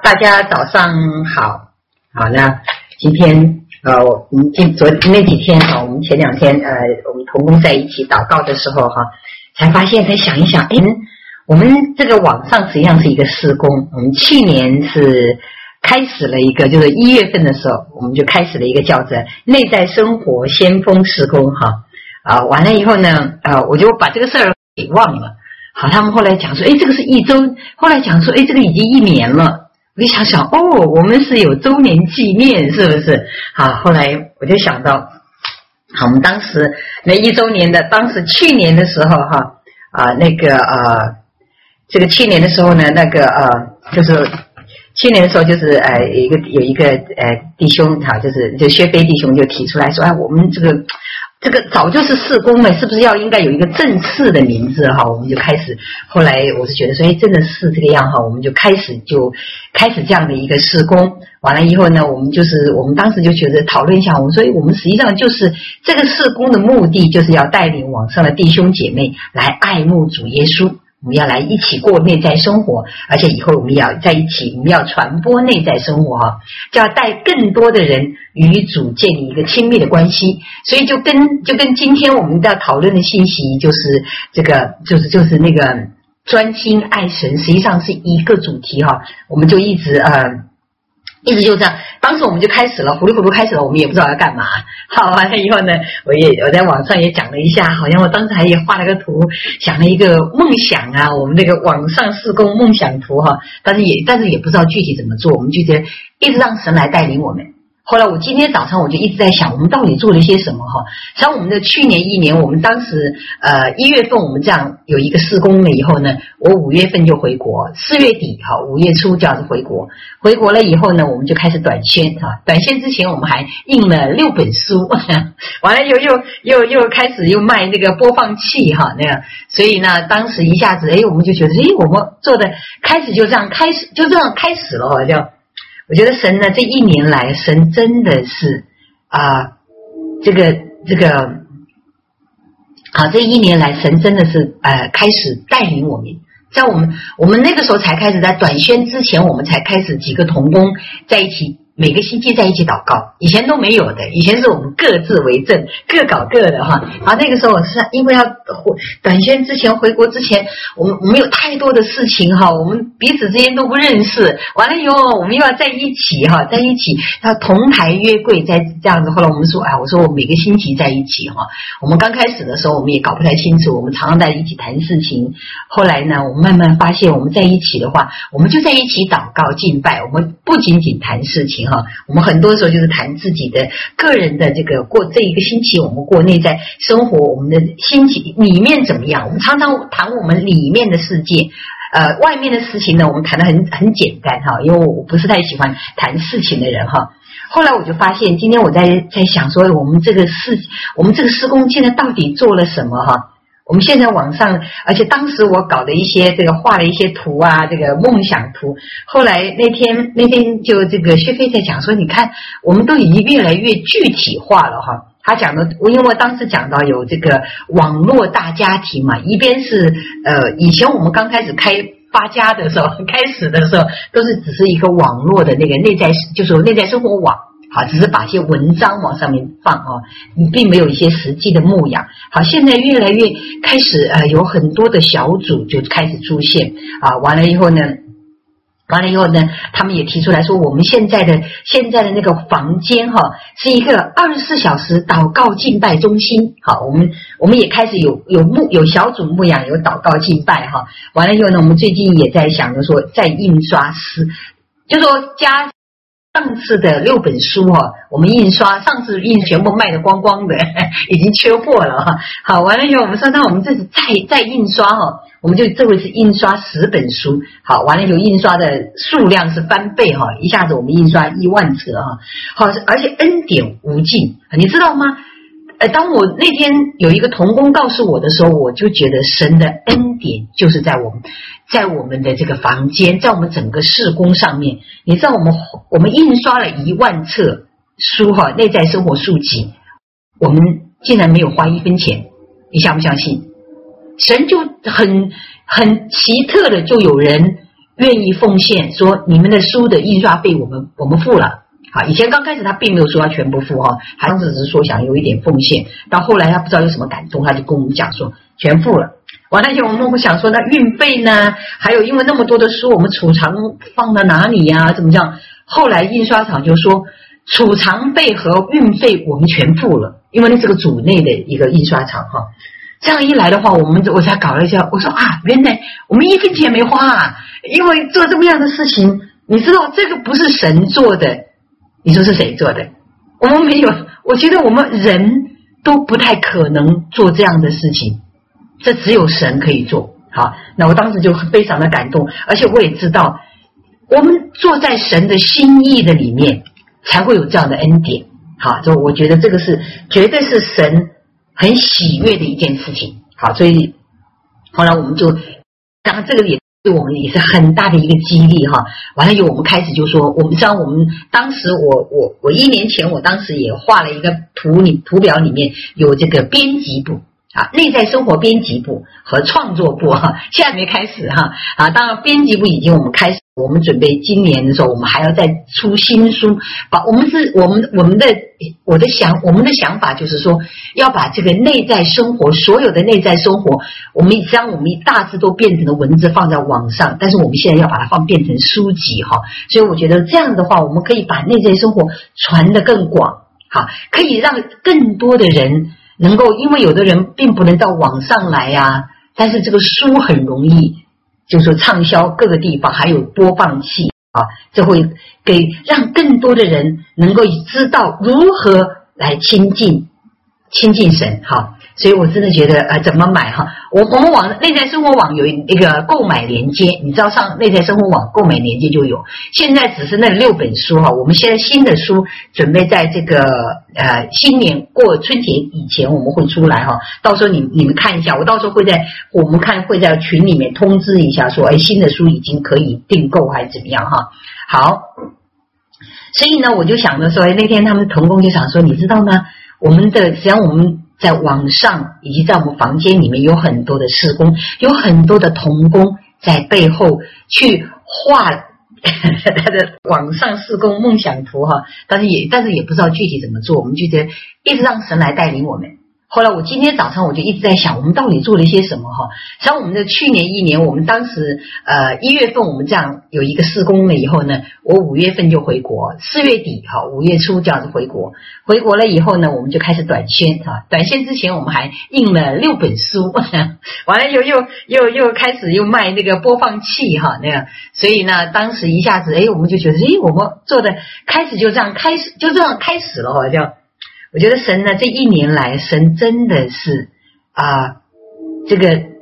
大家早上好。好，那今天我们那几天我们前2天我们同工在一起祷告的时候才发现，才想一想，我们这个网上实际上是一个事工。我们去年是开始了一个，就是1月份的时候，我们就开始了一个叫做内在生活先锋事工完了以后呢，我就把这个事儿给忘了。好，他们后来讲说，这个是1周，后来讲说，这个已经1年了。我就想想，我们是有周年纪念，是不是？好，后来我就想到，好，我们当时那1周年的，当时去年的时候这个去年的时候呢，就是去年的时候就是有一个弟兄就薛飞弟兄就提出来说，我们这个早就是事工了，是不是应该有一个正式的名字我们就开始，后来我是觉得说，真的是这个样我们就开始这样的一个事工。完了以后呢，我们当时就觉得讨论一下，我们说我们实际上就是这个事工的目的，就是要带领网上的弟兄姐妹来爱慕主耶稣。我们要来一起过内在生活，而且以后我们要在一起，我们要传播内在生活就要带更多的人与主建立一个亲密的关系。所以就跟今天我们要讨论的信息，就是这个就是那个专心爱神，实际上是一个主题我们就一直就这样，当时我们就开始了，糊里糊涂开始了，我们也不知道要干嘛。好，完了以后呢，我在网上也讲了一下，好像我当时还也画了个图，想了一个梦想我们那个网上事工梦想图但是也不知道具体怎么做，我们就觉得一直让神来带领我们。后来我今天早上我就一直在想，我们到底做了一些什么像我们的去年1年，我们当时1月份我们这样有一个事工了以后呢，我5月份就回国，4月底5月初就要回国了以后呢，我们就开始短宣短宣之前我们还印了6本书完了又开始又卖那个播放器那个，所以呢当时一下子我们就觉得我们做的开始就这样开始了就。我觉得神呢，这1年来，神真的是这1年来，神真的是开始带领我们。在我们那个时候才开始，在短宣之前，我们才开始几个同工在一起，每个星期在一起祷告，以前都没有的，以前是我们各自为政，各搞各的那个时候是因为要短宣之前回国之前，我们有太多的事情我们彼此之间都不认识，完了以后我们又要在一起要同台约柜，在这样子。后来我们说我说我每个星期在一起我们刚开始的时候我们也搞不太清楚，我们常常在一起谈事情。后来呢，我们慢慢发现，我们在一起的话，我们就在一起祷告敬拜，我们不仅仅谈事情我们很多时候就是谈自己的个人的这个过这一个星期我们过内在生活，我们的心情里面怎么样，我们常常谈我们里面的世界。外面的事情呢，我们谈得很简单因为我不是太喜欢谈事情的人后来我就发现，今天我在想说，我们这个事工现在到底做了什么我们现在网上，而且当时我搞的一些画了一些图这个梦想图。后来那天就这个薛飞在讲说，你看我们都已经越来越具体化了他讲的，因为我当时讲到有这个网络大家庭嘛，一边是以前我们刚开始开发家的时候，开始的时候都是只是一个网络的那个内在，就是内在生活网。只是把一些文章往上面放并没有一些实际的牧养。现在越来越开始有很多的小组就开始出现完了以后呢，他们也提出来说，我们现在的那个房间是一个24小时祷告敬拜中心。我们也开始有小组牧养，有祷告敬拜完了以后呢，我们最近也在想着说，再印刷就说加上次的6本书我们印刷，上次全部卖得光光的，已经缺货了好，完了以后我们说，那我们这次再印刷我们就这回是印刷10本书。好，完了以后印刷的数量是翻倍一下子我们印刷1万册好，而且恩典无尽，你知道吗？当我那天有一个同工告诉我的时候，我就觉得神的恩典就是在我们的这个房间，在我们整个事工上面。你知道我们印刷了1万册书内在生活书籍，我们竟然没有花1分钱，你相不相信？神就很奇特的就有人愿意奉献，说你们的书的印刷费我们付了。好，以前刚开始他并没有说要全部付哈，他当时只是说想有一点奉献，到后来他不知道有什么感动，他就跟我们讲说全付了。完了以后我们想说那运费呢，还有因为那么多的书我们储藏放到哪里呀，怎么讲？后来印刷厂就说储藏费和运费我们全付了，因为那是个组内的一个印刷厂哈。这样一来的话，我才搞了一下，我说啊，原来我们1分钱没花啊，因为做这么样的事情，你知道这个不是神做的，你说是谁做的？我们没有，我觉得我们人都不太可能做这样的事情，这只有神可以做。好，那我当时就非常的感动，而且我也知道，我们坐在神的心意的里面，才会有这样的恩典。好，就我觉得这个是绝对是神很喜悦的一件事情。好，所以后来我们就，当然这个也对我们也是很大的一个激励哈。完了以后我们开始就说，我们知道我们当时我1年前我当时也画了一个图表，里面有这个编辑部啊，内在生活编辑部和创作部哈，现在没开始哈啊，当然编辑部已经我们开始。我们准备今年的时候，我们还要再出新书，我们的想法就是说，要把这个内在生活，所有的内在生活，我们大致都变成了文字放在网上，但是我们现在要把它变成书籍哈，所以我觉得这样的话，我们可以把内在生活传得更广，好，可以让更多的人能够，因为有的人并不能到网上来呀，但是这个书很容易。就是说畅销各个地方，还有播放器啊，这会让更多的人能够知道如何来亲近神哈。所以我真的觉得怎么买哈，我们网内在生活网有一个购买连接，你知道上内在生活网购买连接就有，现在只是那6本书哈，我们现在新的书准备在这个新年过春节以前我们会出来哈，到时候你们看一下，我到时候会在群里面通知一下说，新的书已经可以订购还是怎么样哈。好，所以呢我就想着说，那天他们同工就想说，你知道吗？实际上我们在网上以及在我们房间里面有很多的事工，有很多的同工在背后去画他的网上事工梦想图哈，但是也不知道具体怎么做，我们就觉得一直让神来带领我们。后来我今天早上我就一直在想，我们到底做了一些什么哈？像我们的去年1年，我们当时1月份我们这样有一个事工了以后呢，我5月份就回国，4月底哈，5月初这样子回国了以后呢，我们就开始短宣哈。短宣之前我们还印了6本书，完了又开始又卖那个播放器哈那样，所以呢，当时一下子我们就觉得我们做的开始就这样开始了哈这样。我觉得神呢，这1年来，神真的是这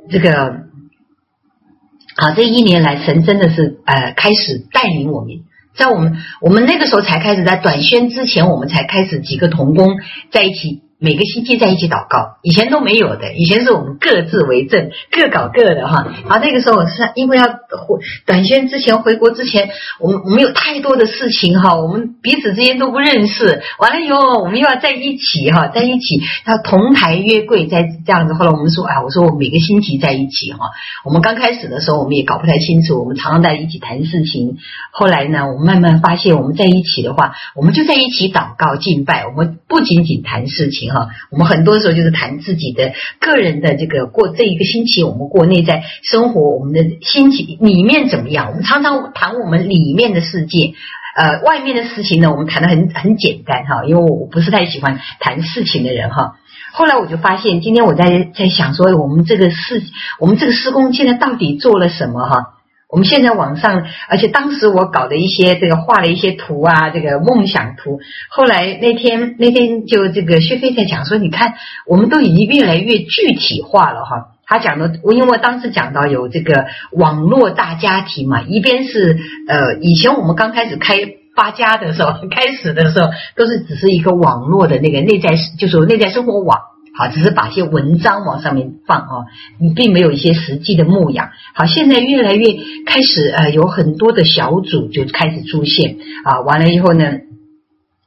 1年来，神真的是开始带领我们，在我们那个时候才开始，在短宣之前，我们才开始几个同工在一起，每个星期在一起祷告，以前都没有的，以前是我们各自为政，各搞各的哈。然后那个时候是因为要短宣之前回国之前，我们有太多的事情哈，我们彼此之间都不认识，完了以后我们又要在一起哈，在一起要同台约柜，在这样子。后来我们说我说我每个星期在一起哈。我们刚开始的时候我们也搞不太清楚，我们常常在一起谈事情。后来呢，我们慢慢发现我们在一起的话，我们就在一起祷告敬拜，我们不仅仅谈事情哈，我们很多时候就是谈自己的个人的这个过这一个星期我们过内在生活，我们的心情里面怎么样，我们常常谈我们里面的世界。外面的事情呢，我们谈得很简单哈，因为我不是太喜欢谈事情的人哈。后来我就发现，今天我在想说，我们这个施工现在到底做了什么哈？我们现在网上，而且当时我搞的一些这个画了一些图啊，这个梦想图。后来那天就这个薛飞在讲说，你看我们都已经越来越具体化了哈。他讲的，因为我当时讲到有这个网络大家庭嘛，一边是以前我们刚开始发家的时候，开始的时候都是只是一个网络的那个内在，就是内在生活网。好，只是把一些文章往上面放哦，你并没有一些实际的牧养。好，现在越来越开始有很多的小组就开始出现啊，完了以后呢，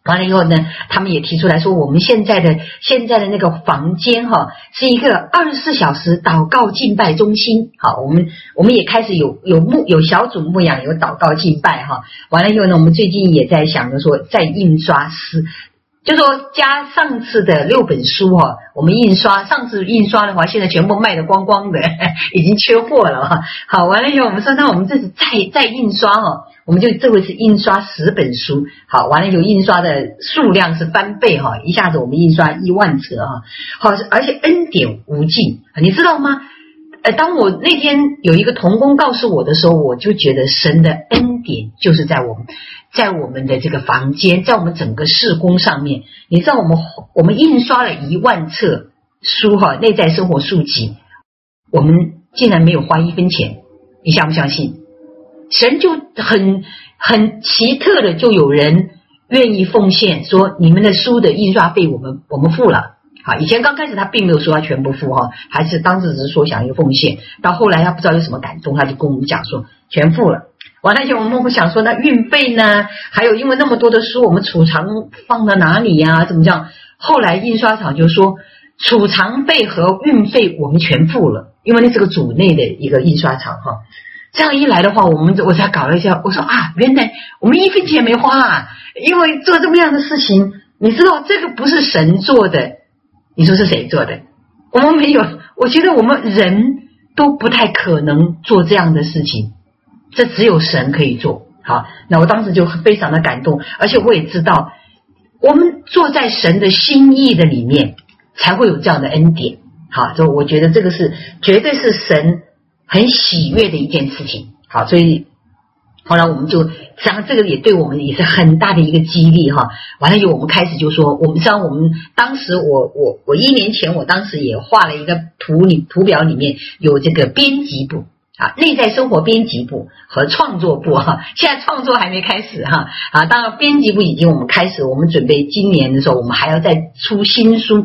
完了以后呢，他们也提出来说，我们现在的那个房间是一个24小时祷告敬拜中心。好，我们也开始有小组牧养，有祷告敬拜完了以后呢，我们最近也在想着说，再印刷就说加上次的6本书我们上次印刷的话，现在全部卖得光光的，已经缺货了好，完了以后我们说，那我们这次再印刷我们就这回是印刷10本书。好，完了以后印刷的数量是翻倍一下子我们印刷1万册好，而且恩典无尽，你知道吗？当我那天有一个同工告诉我的时候，我就觉得神的恩典就是在我们的这个房间，在我们整个事工上面。你知道我们印刷了1万册书内在生活书籍，我们竟然没有花1分钱，你相不相信？神就很奇特的，就有人愿意奉献，说你们的书的印刷费我们付了。好，以前刚开始他并没有说他全部付还是当时只是说想一个奉献，到后来他不知道有什么感动，他就跟我们讲说全付了。完了以后我们会想说，那运费呢？还有因为那么多的书，我们储藏放到哪里呀？怎么这样？后来印刷厂就说储藏费和运费我们全付了，因为那是个组内的一个印刷厂这样一来的话，我才搞了一下，我说原来我们1分钱没花因为做这么样的事情，你知道这个不是神做的，你说是谁做的？我们没有，我觉得我们人都不太可能做这样的事情，这只有神可以做。好，那我当时就非常的感动，而且我也知道我们坐在神的心意的里面才会有这样的恩典。好，就我觉得这个是绝对是神很喜悦的一件事情。好，所以后来我们就像这个也对我们也是很大的一个激励完了以后我们开始就说，我们像我们当时我1年前我当时也画了一个图表，里面有这个编辑部内在生活编辑部和创作部现在创作还没开始当然编辑部已经我们开始，我们准备今年的时候我们还要再出新书，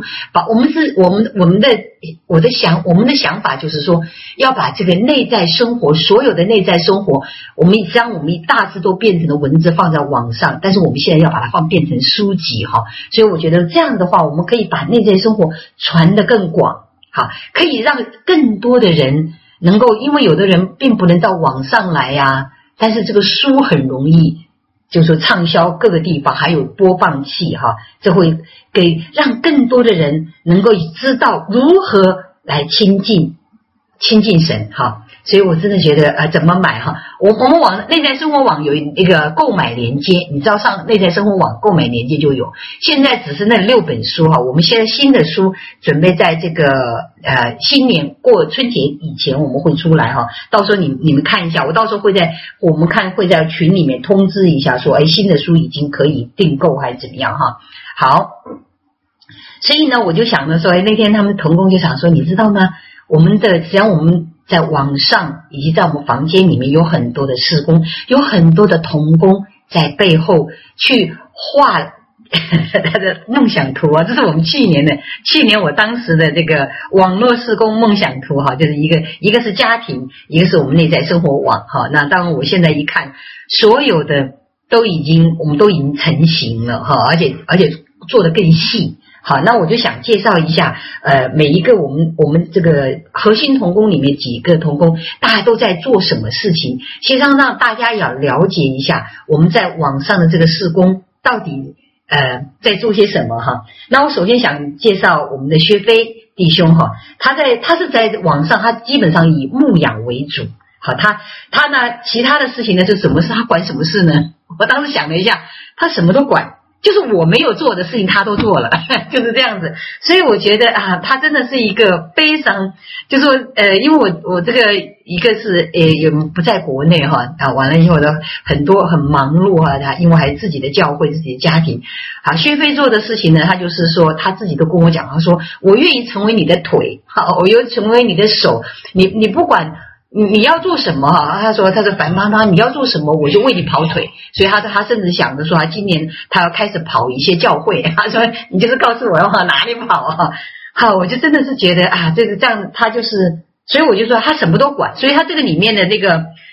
我们的想法就是说，要把这个内在生活，所有的内在生活，我们大致都变成了文字放在网上，但是我们现在要把它变成书籍所以我觉得这样的话，我们可以把内在生活传得更广可以让更多的人能够，因为有的人并不能到网上来但是这个书很容易就是说畅销各个地方，还有播放器这会让更多的人能够知道如何来亲近神所以我真的觉得怎么买我们网内在生活网有一个购买连接，你知道上内在生活网购买连接就有，现在只是那6本书我们现在新的书准备在这个新年过春节以前我们会出来到时候你们看一下，我到时候会在群里面通知一下说新的书已经可以订购还是怎么样好，所以呢我就想着说那天他们同工就想说，你知道吗，只要我们在网上以及在我们房间里面有很多的事工，有很多的同工在背后去画他的梦想图这是我们去年我当时的这个网络事工梦想图就是一个是家庭，一个是我们内在生活网那当然我现在一看，所有的我们都已经成型了而且做得更细。好，那我就想介绍一下每一个我们这个核心同工里面几个同工大家都在做什么事情，其实让大家也要了解一下我们在网上的这个事工到底在做些什么那我首先想介绍我们的薛飞弟兄他是在网上，他基本上以牧养为主。好，他呢其他的事情呢是什么事，他管什么事呢？我当时想了一下，他什么都管，就是我没有做的事情他都做了就是这样子。所以我觉得他真的是一个非常就是说因为我这个一个是也不在国内完了以后呢很多很忙碌他因为还有自己的教会自己的家庭薛飞做的事情呢，他就是说他自己都跟我讲，他说我愿意成为你的腿我愿意成为你的手，你不管你要做什么他说樊妈妈你要做什么我就为你跑腿，所以他甚至想着说他今年他要开始跑一些教会，他说你就是告诉我要往哪里跑好，我就真的是觉得这样他就是，所以我就说他什么都管，所以他这个里面的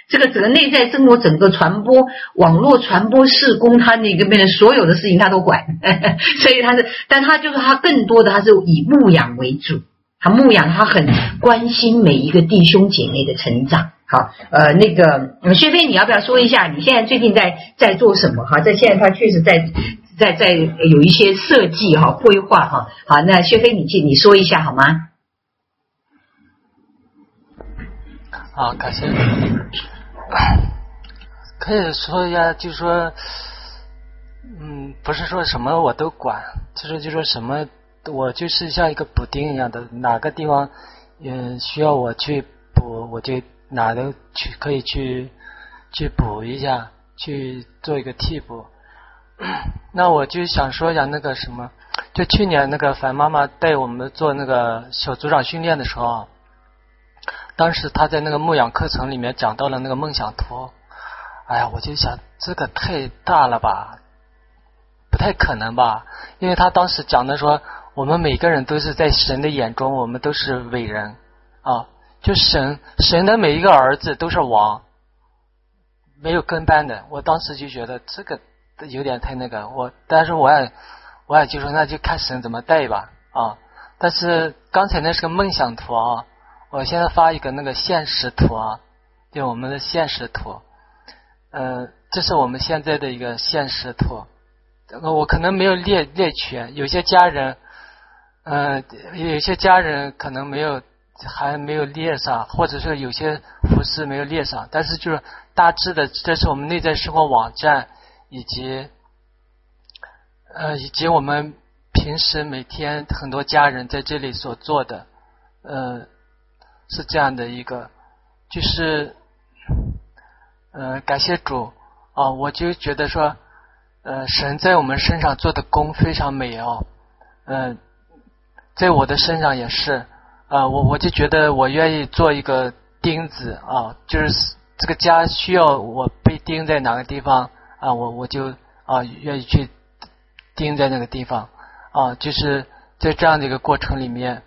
这个整个内在生活、整个传播、网络传播事工，他那个边的所有的事情他都管，所以但他就是他更多的他是以牧养为主，他牧养他很关心每一个弟兄姐妹的成长。好，那个薛飞，你要不要说一下你现在最近在做什么？哈，现在他确实在有一些设计哈、规划哈。好，那薛飞你说一下好吗？ 好，感谢。可以说一下，就是说，不是说什么我都管，就是说什么，我就是像一个补丁一样的，哪个地方需要我去补，我就哪都可以去补一下，去做一个替补。那我就想说一下那个什么，就去年那个樊妈妈带我们做那个小组长训练的时候，当时他在那个牧养课程里面讲到了那个梦想图。哎呀，我就想这个太大了吧，不太可能吧，因为他当时讲的说我们每个人都是在神的眼中我们都是伟人啊，就神的每一个儿子都是王，没有跟班的。我当时就觉得这个有点太那个，但是我也就说那就看神怎么带吧啊。但是刚才那是个梦想图啊，我现在发一个那个现实图啊，就我们的现实图。这是我们现在的一个现实图。我可能没有列全，有些家人可能还没有列上，或者是有些服饰没有列上，但是就是大致的，这是我们内在生活网站以及我们平时每天很多家人在这里所做的，是这样的一个，就是感谢主啊，我就觉得说神在我们身上做的工非常美哦，在我的身上也是我就觉得我愿意做一个钉子啊，就是这个家需要我被钉在哪个地方啊，我就愿意去钉在那个地方啊，就是在这样的一个过程里面，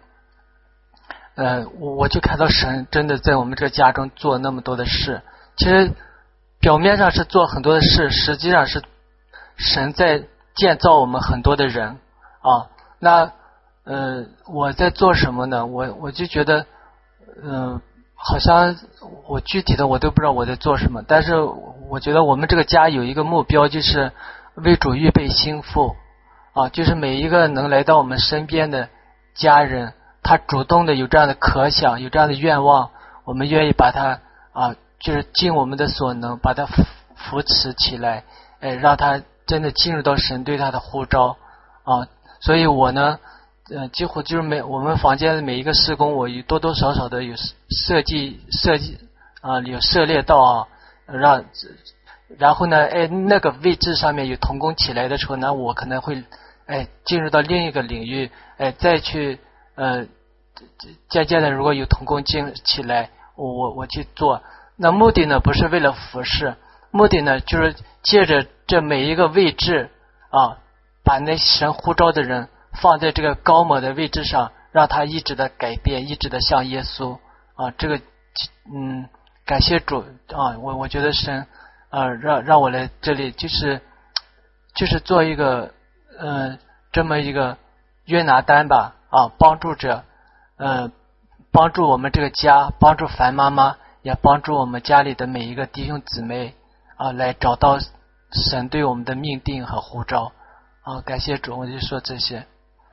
我就看到神真的在我们这个家中做那么多的事。其实表面上是做很多的事，实际上是神在建造我们很多的人啊。那我在做什么呢？我就觉得好像我具体的我都不知道我在做什么，但是我觉得我们这个家有一个目标，就是为主预备心腹啊，就是每一个能来到我们身边的家人，他主动的有这样的渴想，有这样的愿望，我们愿意把他就是尽我们的所能把他扶持起来，让他真的进入到神对他的呼召啊。所以我呢几乎就是我们房间的每一个事工，我多多少少的有设计有涉猎到啊，然后呢那个位置上面有同工起来的时候呢，我可能会进入到另一个领域，再去渐渐的如果有同工起来，我去做。那目的呢不是为了服侍，目的呢就是借着这每一个位置啊，把那神呼召的人放在这个高某的位置上，让他一直的改变，一直的像耶稣啊。这个感谢主啊，我觉得神让我来这里就是做一个这么一个约拿单吧啊，帮助我们这个家，帮助樊妈妈，也帮助我们家里的每一个弟兄姊妹啊，来找到神对我们的命定和呼召啊。感谢主，我就说这些。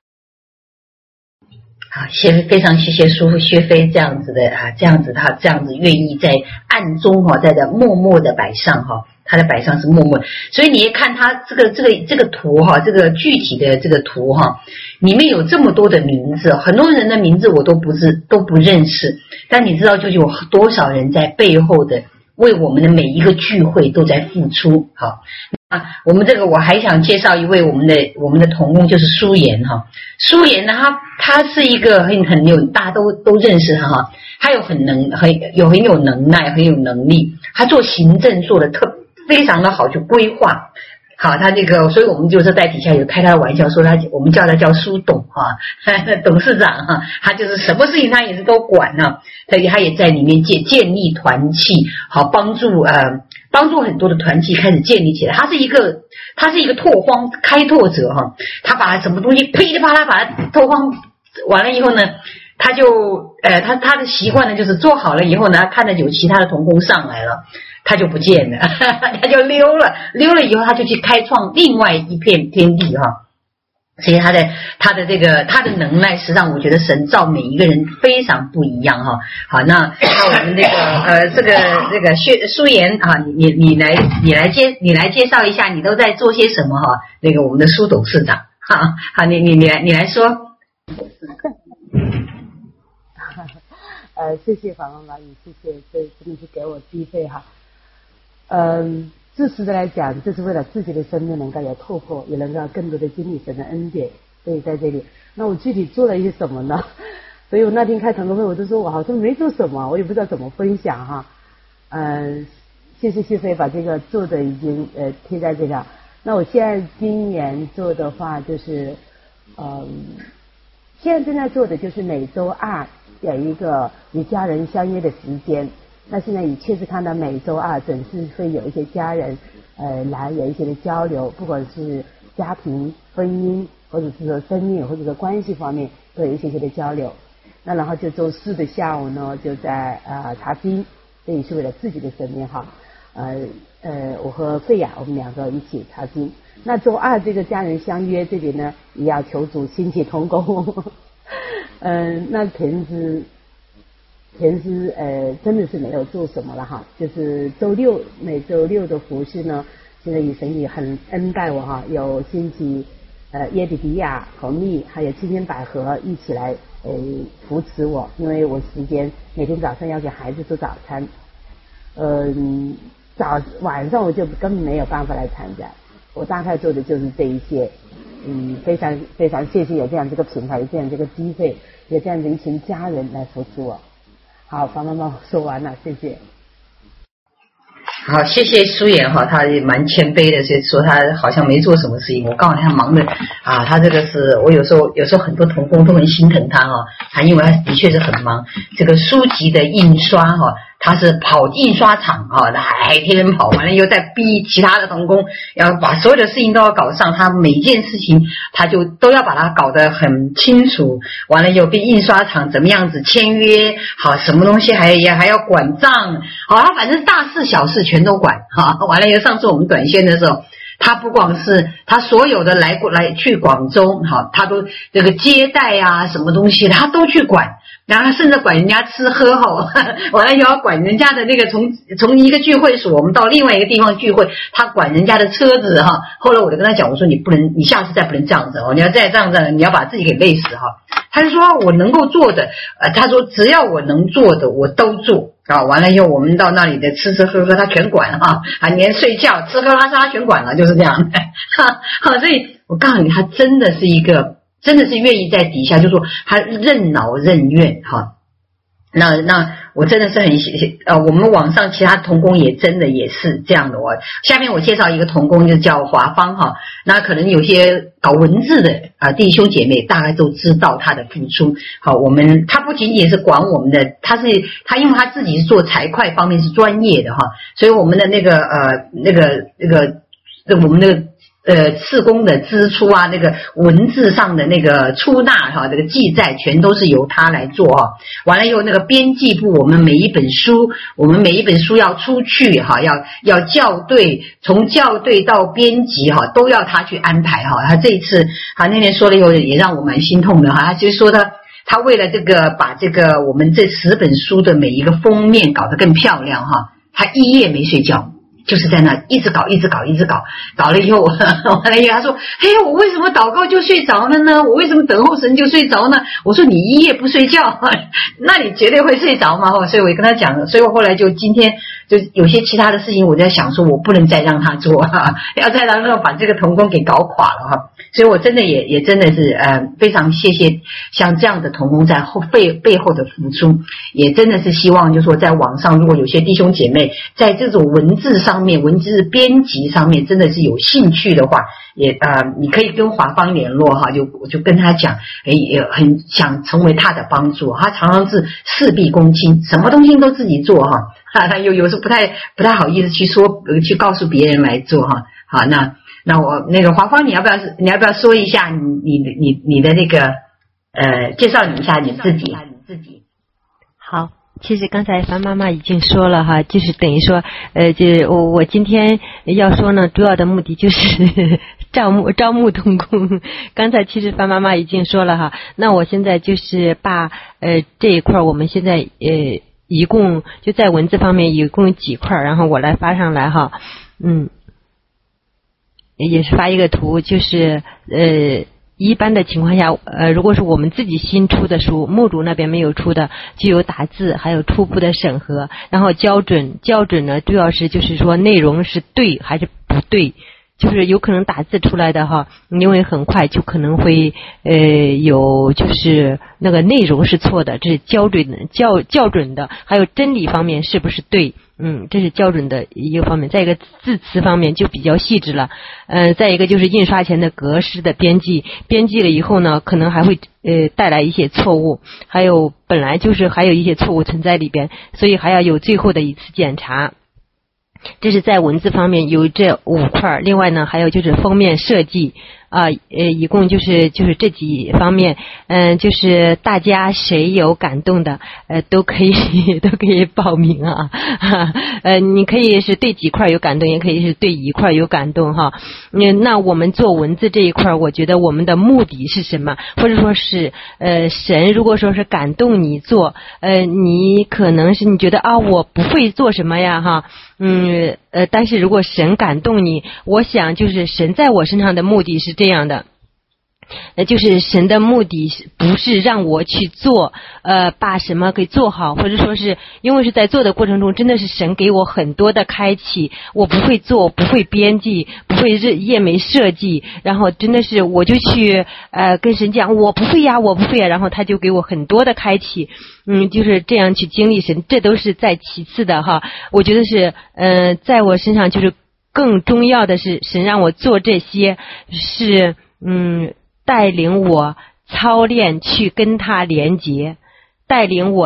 好，非常谢谢叔父薛飞这样子的这样子他这样子愿意在暗中在默默的摆上他的摆上是默默，所以你也看他这个图这个具体的这个图里面有这么多的名字，很多人的名字我都不认识，但你知道就有多少人在背后的为我们的每一个聚会都在付出。好，我们这个我还想介绍一位我们的同工，就是舒妍舒妍呢，他是一个很有大家都认识他他有很有能耐，很有能力，他做行政做的非常的好，去规划好，他这个，所以我们就是在底下有开他的玩笑，说我们叫他叫苏董董事长他就是什么事情他也是都管他也在里面建立团契，好帮助很多的团契开始建立起来。他是一个开拓者他把什么东西噼里啪啦把它拓荒完了以后呢，他就他的习惯呢就是做好了以后呢，看到有其他的同工上来了。他就不见了，他就溜了以后他就去开创另外一片天地所以他的能耐，实际上我觉得神造每一个人非常不一样好，那我们这个苏妍你来介绍一下你都在做些什么那个我们的苏董事长好你来说。 谢谢法王老师，谢谢，这真的是给我机会自私的来讲，这是为了自己的生命能够有突破，也能够更多的经历神的恩典。所以在这里，那我具体做了一些什么呢？所以我那天开同工会，我就说我好像没做什么，我也不知道怎么分享谢谢谢飞把这个做的已经贴在这个。那我现在今年做的话，就是现在正在做的就是每周二有一个与家人相约的时间。那现在也确实看到每周二总是会有一些家人来有一些的交流，不管是家庭婚姻或者是说生命或者说关系方面都有一些的交流。那然后就周四的下午呢就在查经，这也是为了自己的生命我和费雅我们两个一起查经。那周二这个家人相约这里呢也要求主兴起同工那平时真的是没有做什么了就是每周六的服事呢，现在也神也很恩待我有兴起耶比迪亚、红蜜还有青天百合一起来扶持我，因为我时间每天早上要给孩子做早餐，晚上我就根本没有办法来参加。我大概做的就是这一些，非常非常谢谢有这样这个平台，有这样这个机会，有这样的一群家人来扶持我。好，方妈妈说完了，谢谢。 好，谢谢苏妍他也蛮谦卑的，所以说他好像没做什么事情。我告诉他忙的他这个是我有时候很多同工都很心疼他因为他的确是很忙。这个书籍的印刷他是跑印刷厂还天天跑完了又再逼其他的同工要把所有的事情都要搞上，他每件事情他就都要把它搞得很清楚，完了又逼印刷厂怎么样子签约什么东西还要管账他反正大事小事全都管完了又上次我们短宣的时候，他不光是他所有的来去广州他都这个接待什么东西他都去管，然后他甚至管人家吃喝完了又要管人家的那个从一个聚会所我们到另外一个地方聚会，他管人家的车子后来我就跟他讲，我说你下次再不能这样子你要再这样子你要把自己给累死他就说我能够做的他说只要我能做的我都做完了以后我们到那里的吃吃喝喝他全管连睡觉吃喝拉撒他全管了，就是这样所以我告诉你他真的是愿意在底下，就是说他任劳任怨那我真的是很我们网上其他同工也真的也是这样的下面我介绍一个同工就叫华芳那可能有些搞文字的弟兄姐妹大概都知道他的付出他不仅仅是管我们的，他因为他自己是做财会方面是专业的所以我们的那个我们的事工的支出那个文字上的那个出纳这个记载全都是由他来做完了以后那个编辑部我们每一本书要出去要校对，从校对到编辑都要他去安排他这一次那天说了以后也让我蛮心痛的他就说他为了这个把这个我们这10本书的每一个封面搞得更漂亮他一夜没睡觉，就是在那一直搞了以后完了以后他说我为什么祷告就睡着了呢？我为什么等候神就睡着呢？我说你一夜不睡觉那你绝对会睡着嘛所以我也跟他讲了，所以我后来就今天就有些其他的事情我在想说我不能再让他做要再让他把这个同工给搞垮了所以我真的也真的是非常谢谢像这样的同工在背后的付出，也真的是希望就是说在网上如果有些弟兄姐妹在这种文字上面文字编辑上面真的是有兴趣的话，也你可以跟华芳联络哈，就跟他讲，也很想成为他的帮助，他常常是事必躬亲，什么东西都自己做哈，他有时候不太好意思去告诉别人来做哈。好，那我那个华芳，你要不要说一下你的那个介绍你一下你自己？ 好，其实刚才樊妈妈已经说了哈，就是等于说就是我今天要说呢，主要的目的就是招募同工。刚才其实樊妈妈已经说了哈，那我现在就是把这一块我们现在一共就在文字方面一共几块，然后我来发上来哈。也是发一个图，就是一般的情况下如果是我们自己新出的书，牧主那边没有出的，就有打字还有初步的审核，然后校准呢主要是就是说内容是对还是不对，就是有可能打字出来的哈，因为很快就可能会有就是那个内容是错的，这是校准的，还有真理方面是不是对，这是校准的一个方面。再一个字词方面就比较细致了，再一个就是印刷前的格式的编辑了以后呢，可能还会带来一些错误，还有本来就是还有一些错误存在里边，所以还要有最后的一次检查。这是在文字方面有这5块，另外呢还有就是封面设计一共就是这几方面，就是大家谁有感动的都可以报名啊，你可以是对几块有感动，也可以是对一块有感动哈。那我们做文字这一块，我觉得我们的目的是什么，或者说是神如果说是感动你做，你可能是你觉得我不会做什么呀哈，但是如果神感动你，我想就是神在我身上的目的是这样的，就是神的目的不是让我去做把什么给做好，或者说是因为是在做的过程中真的是神给我很多的开启，我不会做，不会编辑，不会页面设计，然后真的是我就去跟神讲我不会呀，然后他就给我很多的开启，就是这样去经历神，这都是在其次的哈。我觉得是在我身上就是更重要的是神让我做这些，是带领我操练去跟他连结，在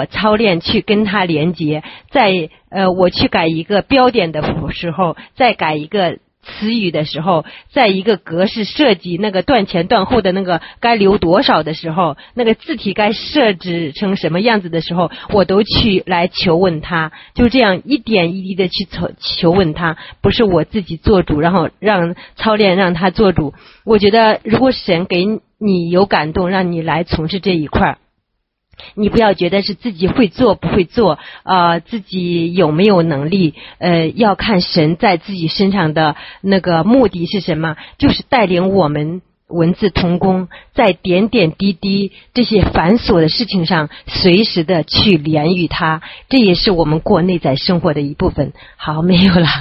我去改一个标点的时候，再改一个词语的时候，在一个格式设计那个断前断后的那个该留多少的时候，那个字体该设置成什么样子的时候，我都去来求问他，就这样一点一滴的去求问他，不是我自己做主，然后让操练让他做主。我觉得如果神给你有感动，让你来从事这一块，你不要觉得是自己会做不会做自己有没有能力要看神在自己身上的那个目的是什么，就是带领我们文字同工在点点滴滴这些繁琐的事情上随时的去连于他，这也是我们过内在生活的一部分。好，没有了。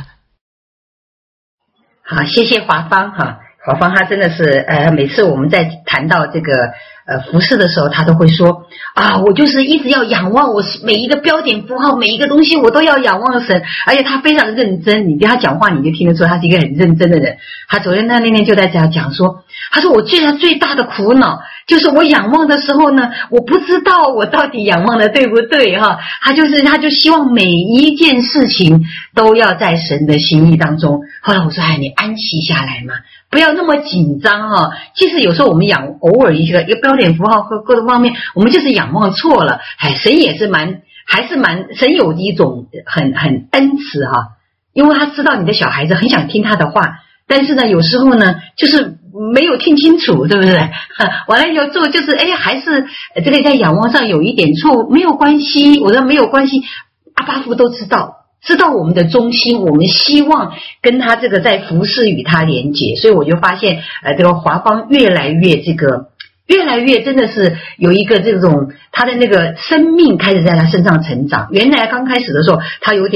好，谢谢华芳哈。华芳她真的是每次我们在谈到这个服事的时候，她都会说我就是一直要仰望，我每一个标点符号每一个东西我都要仰望神，而且她非常认真，你跟她讲话你就听得出她是一个很认真的人。她昨天那天就在讲说，她说我最大的苦恼就是我仰望的时候呢，我不知道我到底仰望的对不对哈。她就希望每一件事情都要在神的心意当中。后来我说你安息下来嘛，不要那么紧张其实有时候我们偶尔一个标点符号和各个方面，我们就是仰望错了。神也是神有一种很恩慈因为他知道你的小孩子很想听他的话，但是呢有时候呢就是没有听清楚，对不对？完了以后做就是还是这个在仰望上有一点错误，没有关系，我说没有关系，阿爸父都知道我们的中心，我们希望跟他这个在服事与他连结，所以我就发现这个华芳越来越真的是有一个这种他的那个生命开始在他身上成长。原来刚开始的时候他有点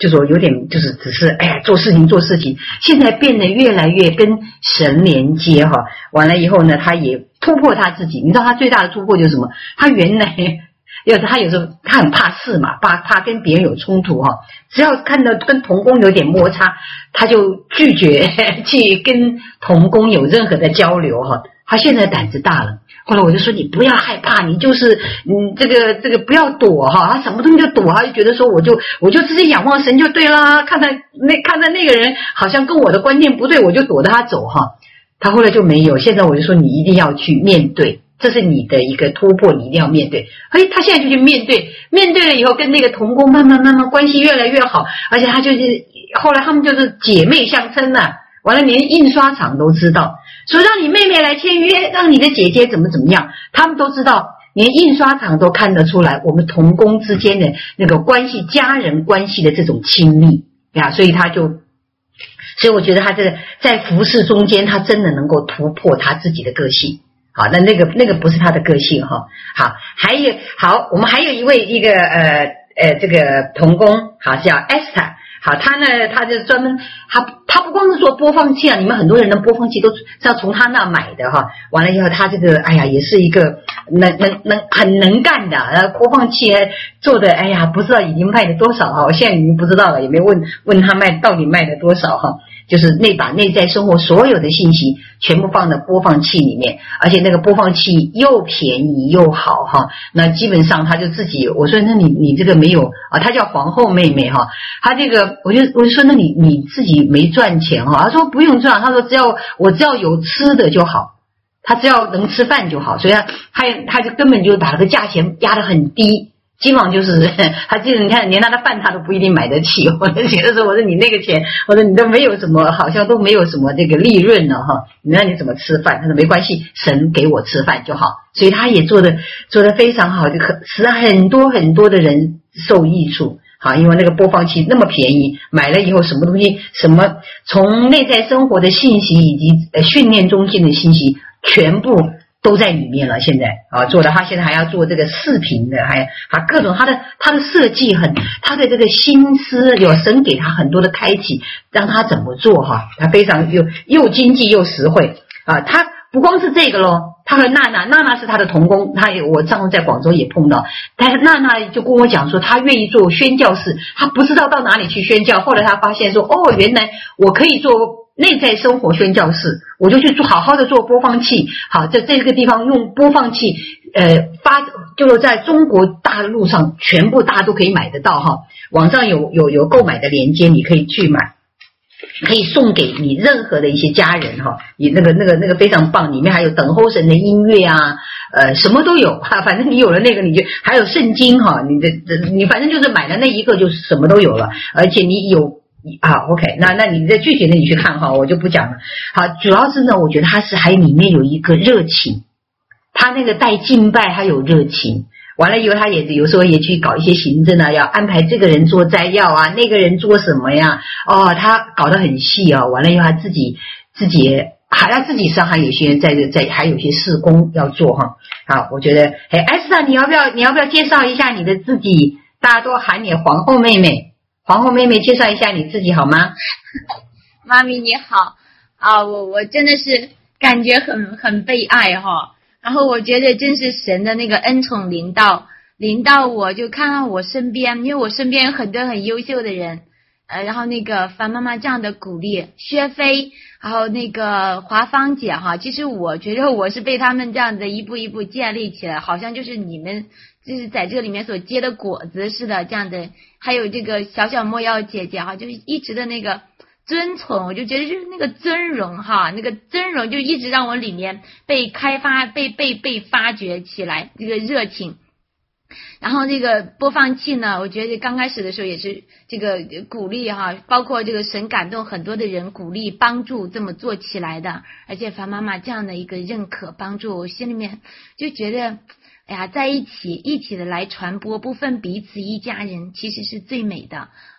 就说有点就是只是做事情，现在变得越来越跟神连接哈。完了以后呢，他也突破他自己。你知道他最大的突破就是什么？他原来他有时候他很怕事嘛，怕跟别人有冲突哈。只要看到跟同工有点摩擦，他就拒绝去跟同工有任何的交流哈。他现在胆子大了。后来我就说你不要害怕，你就是这个不要躲哈，他什么东西就躲，他就觉得说我就直接仰望神就对啦，看到那个人好像跟我的观念不对，我就躲着他走哈。他后来就没有，现在我就说你一定要去面对，这是你的一个突破，你一定要面对。他现在就去面对了以后，跟那个同工慢慢关系越来越好，而且他就是后来他们就是姐妹相称啊，完了连印刷厂都知道。说让你妹妹来签约，让你的姐姐怎么样，他们都知道，连印刷厂都看得出来我们同工之间的那个关系，家人关系的这种亲密呀，所以我觉得他这个在服事中间，他真的能够突破他自己的个性。好，那个不是他的个性哈。好，我们还有一位这个同工，好叫 Esther。好，他就专门他不光是做播放器啊，你们很多人的播放器都是要从他那买的哈。完了以后，他这个也是一个很能干的，播放器做的不知道已经卖了多少哈，我现在已经不知道了，也没问他到底卖了多少哈。就是把内在生活所有的信息全部放在播放器里面，而且那个播放器又便宜又好哈。那基本上他就自己，我说那你这个没有啊，他叫皇后妹妹哈，他这个我就说那你自己没赚钱哈，他说不用赚，他说只要有吃的就好，他只要能吃饭就好，所以他就根本就把这个价钱压得很低。基本上就是他记得你看连他的饭他都不一定买得起，我就觉得说我说你那个钱，我说你都没有什么，好像都没有什么这个利润了哈，那你怎么吃饭？他说没关系，神给我吃饭就好，所以他也做得非常好，就使很多很多的人受益处。好，因为那个播放器那么便宜，买了以后什么东西，什么从内在生活的信息以及训练中心的信息全部都在里面了。现在做的，他现在还要做这个视频的，还各种他的设计他的这个心思有神给他很多的开启，让他怎么做哈，他非常又经济又实惠啊。他不光是这个咯，他和娜娜是他的同工，我上次在广州也碰到，但娜娜就跟我讲说，他愿意做宣教士，他不知道到哪里去宣教，后来他发现说，原来我可以做内在生活宣教士，我就去好好的做播放器。好，在这个地方用播放器就是在中国大陆上全部大家都可以买得到哈，网上有购买的链接，你可以去买，可以送给你任何的一些家人哈，你那个非常棒，里面还有等候神的音乐啊，什么都有哈，反正你有了那个你就还有圣经哈，你反正就是买了那一个就什么都有了，而且你有OK， 那你在具体的你去看哈，我就不讲了。好，主要是呢，我觉得它是还里面有一个热情，他那个带敬拜还有热情。完了以后，他也有时候也去搞一些行政啊，要安排这个人做摘要啊，那个人做什么呀？他搞得很细啊。完了以后，他自己他自己上还有些在还有些事工要做哈。好，我觉得Esther， 你要不要介绍一下你的自己？大家都喊你皇后妹妹。皇后妹妹，介绍一下你自己好吗？ 妈咪你好我真的是感觉很被爱哈，然后我觉得真是神的那个恩宠临到我，就看到我身边，因为我身边有很多很优秀的人，然后那个樊妈妈这样的鼓励，薛飞，然后那个华芳姐哈，其实我觉得我是被他们这样的一步一步建立起来，好像就是你们就是在这个里面所结的果子似的这样的，还有这个小莫瑶姐姐哈，就是一直的那个尊崇，我就觉得就是那个尊荣哈，那个尊荣就一直让我里面被开发被发掘起来这个热情。然后这个播放器呢，我觉得刚开始的时候也是这个鼓励哈，包括这个神感动很多的人鼓励帮助这么做起来的，而且樊妈妈这样的一个认可帮助，我心里面就觉得在一起的来传播，不分彼此一家人，其实是最美的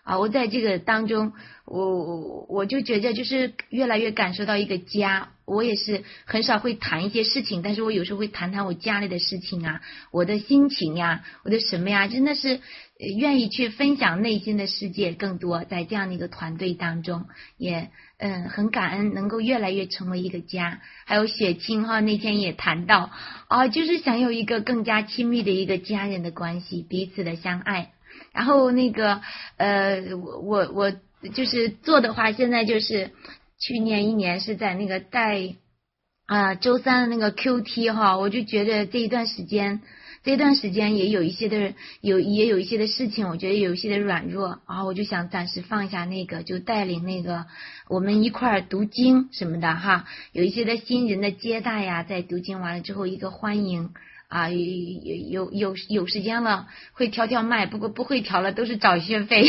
我在这个当中，我就觉得就是越来越感受到一个家。我也是很少会谈一些事情，但是我有时候会谈谈我家里的事情啊，我的心情呀，我的什么呀，真的是愿意去分享内心的世界更多。在这样的一个团队当中，也很感恩能够越来越成为一个家。还有雪清哈那天也谈到就是想有一个更加亲密的一个家人的关系，彼此的相爱。然后那个我就是做的话，现在就是去年1年是在那个带周三的那个 QT 哈，我就觉得这段时间也有一些的也有一些的事情，我觉得有一些的软弱我就想暂时放下那个，就带领那个我们一块儿读经什么的哈，有一些的新人的接待呀，在读经完了之后一个欢迎。有时间了会调麦，不过不会调了都是找学费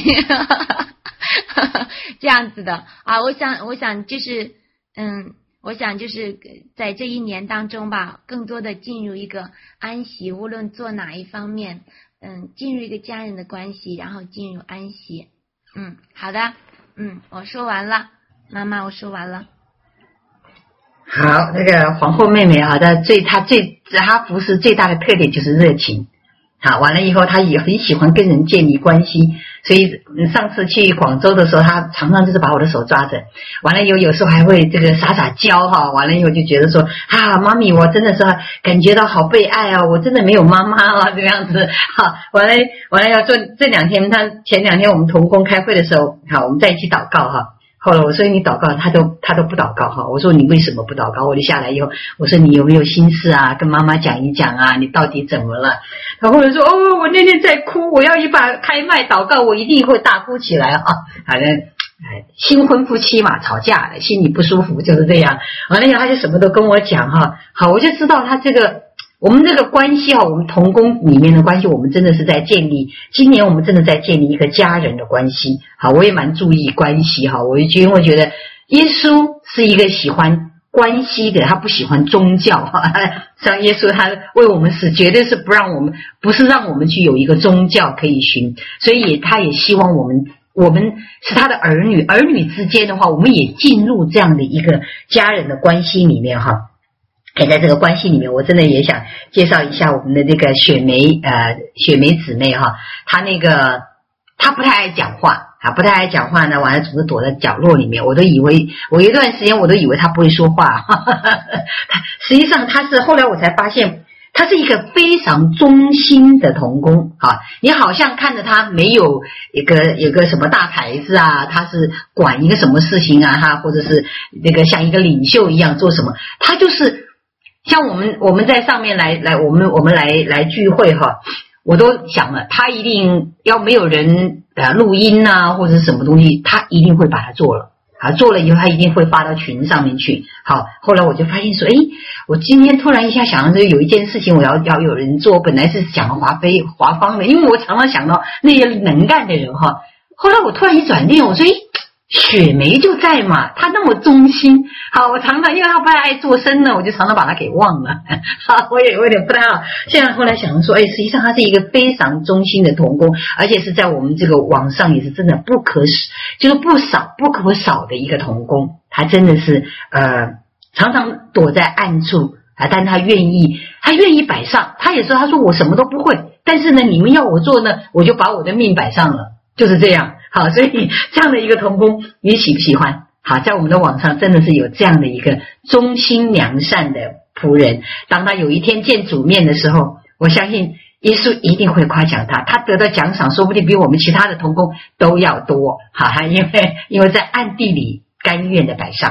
这样子的我想就是我想就是在这1年当中吧，更多的进入一个安息，无论做哪一方面进入一个家人的关系，然后进入安息。好的，我说完了，妈妈我说完了。 好，那个皇后妹妹她服侍最大的特点就是热情。好，完了以后她也很喜欢跟人建立关系，所以上次去广州的时候，她常常就是把我的手抓着，完了有时候还会这个撒娇哈，完了以后就觉得说妈咪我真的是感觉到好被爱我真的没有妈妈这样子。好，完了要做这2天，前2天我们同工开会的时候，好我们在一起祷告哈。后来我说你祷告，他都不祷告哈。我说你为什么不祷告？我就下来以后，我说你有没有心事跟妈妈讲一讲你到底怎么了？他后来说我那天在哭，我要一把开麦祷告，我一定会大哭起来反正新婚夫妻嘛，吵架了，心里不舒服就是这样。完了以后他就什么都跟我讲好，我就知道他这个。我们这个关系我们同工里面的关系，我们真的是在建立。今年我们真的在建立一个家人的关系。好，我也蛮注意关系我因为觉得耶稣是一个喜欢关系的，他不喜欢宗教像耶稣他为我们死，绝对是不是让我们去有一个宗教可以循，所以他也希望我们是他的儿女之间的话，我们也进入这样的一个家人的关系里面在这个关系里面，我真的也想介绍一下我们的这个雪梅姊妹她不太爱讲话呢，完了总是躲在角落里面。我有一段时间我都以为她不会说话实际上她是后来我才发现她是一个非常忠心的同工你好像看着她没有有个什么大牌子她是管一个什么事情或者是那个像一个领袖一样做什么，她就是像我们在上面我们来聚会我都想了，他一定要没有人录音或者什么东西，他一定会把它做了做了以后他一定会发到群上面去。好，后来我就发现说我今天突然一下想到有一件事情我要有人做，本来是想华芳的，因为我常常想到那些能干的人后来我突然一转念，我说雪梅就在嘛，她那么忠心。好，我常常因为她不太爱做声呢，我就常常把她给忘了。我有点不太好。现在后来想说，实际上她是一个非常忠心的同工，而且是在我们这个网上也是真的不可少的一个同工。她真的是常常躲在暗处但她愿意摆上。她也说，她说我什么都不会，但是呢，你们要我做呢，我就把我的命摆上了，就是这样。好，所以这样的一个同工你喜不喜欢？好，在我们的网上真的是有这样的一个忠心良善的仆人。当他有一天见主面的时候，我相信耶稣一定会夸奖他，他得到奖赏说不定比我们其他的同工都要多。好，因为在暗地里甘愿的摆上。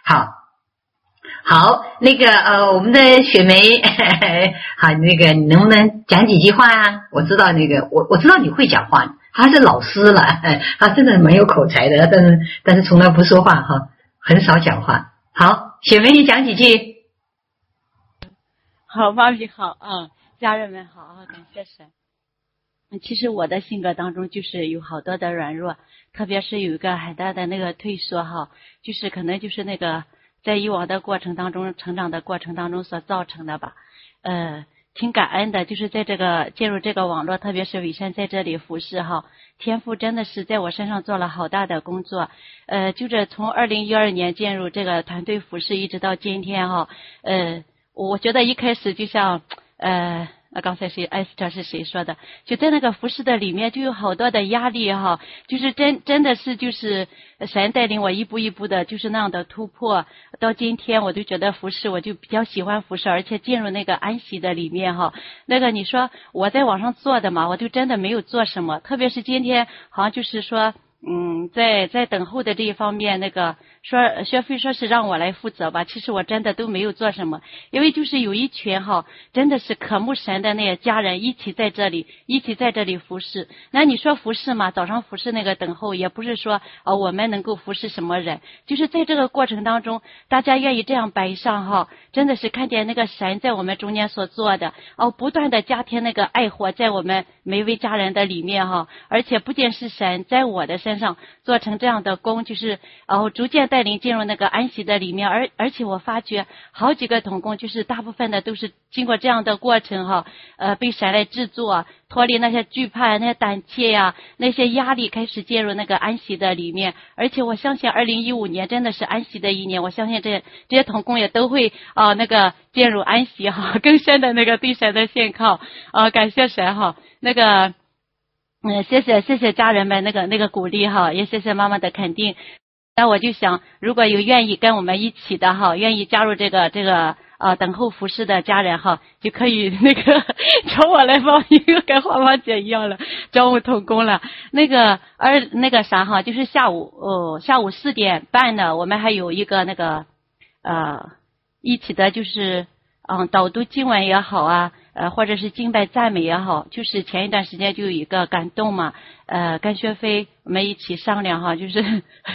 好，那个我们的雪梅好，那个你能不能讲几句话我知道我知道你会讲话，他是老师了他真的蛮有口才的，但是从来不说话很少讲话。好，雪梅你讲几句。 好，妈咪好家人们好感谢神。其实我的性格当中就是有好多的软弱，特别是有一个很大的那个退缩就是可能就是那个在以往的过程当中成长的过程当中所造成的吧。 挺感恩的，就是在这个进入这个网络，特别是伟山在这里服侍哈，天父真的是在我身上做了好大的工作。就是从2012年进入这个团队服侍，一直到今天哈，我觉得一开始就像刚才艾斯特是谁说的？就在那个服侍的里面，就有好多的压力哈，就是真的是就是神带领我一步一步的，就是那样的突破。到今天，我就觉得服侍，我就比较喜欢服侍，而且进入那个安息的里面哈。那个你说我在网上做的嘛，我就真的没有做什么，特别是今天好像就是说。在等候的这一方面，那个说学费说是让我来负责吧，其实我真的都没有做什么，因为就是有一群哈，真的是渴慕神的那些家人一起在这里服侍。那你说服侍嘛，早上服侍那个等候，也不是说我们能够服侍什么人，就是在这个过程当中，大家愿意这样摆上哈，真的是看见那个神在我们中间所做的不断的加添那个爱火在我们每位家人的里面哈，而且不仅是神在我的身上做成这样的功，就是逐渐带领进入那个安息的里面，而且我发觉好几个同工，就是大部分的都是经过这样的过程哈，被神来制作，脱离那些惧怕、那些胆怯呀、那些压力，开始进入那个安息的里面。而且我相信2015年真的是安息的一年，我相信这些同工也都会那个进入安息哈，更深的那个对神的信靠感谢神哈，那个。谢谢家人们那个鼓励哈，也谢谢妈妈的肯定。那我就想，如果有愿意跟我们一起的哈，愿意加入这个等候服侍的家人哈，就可以那个找我来报名，跟花花姐一样了，招募同工了。那个啥哈，就是下午4点半呢，我们还有一个那个一起的，就是导读经文也好啊。或者是敬拜赞美也好，就是前一段时间就有一个感动嘛，跟薛飞我们一起商量哈，就是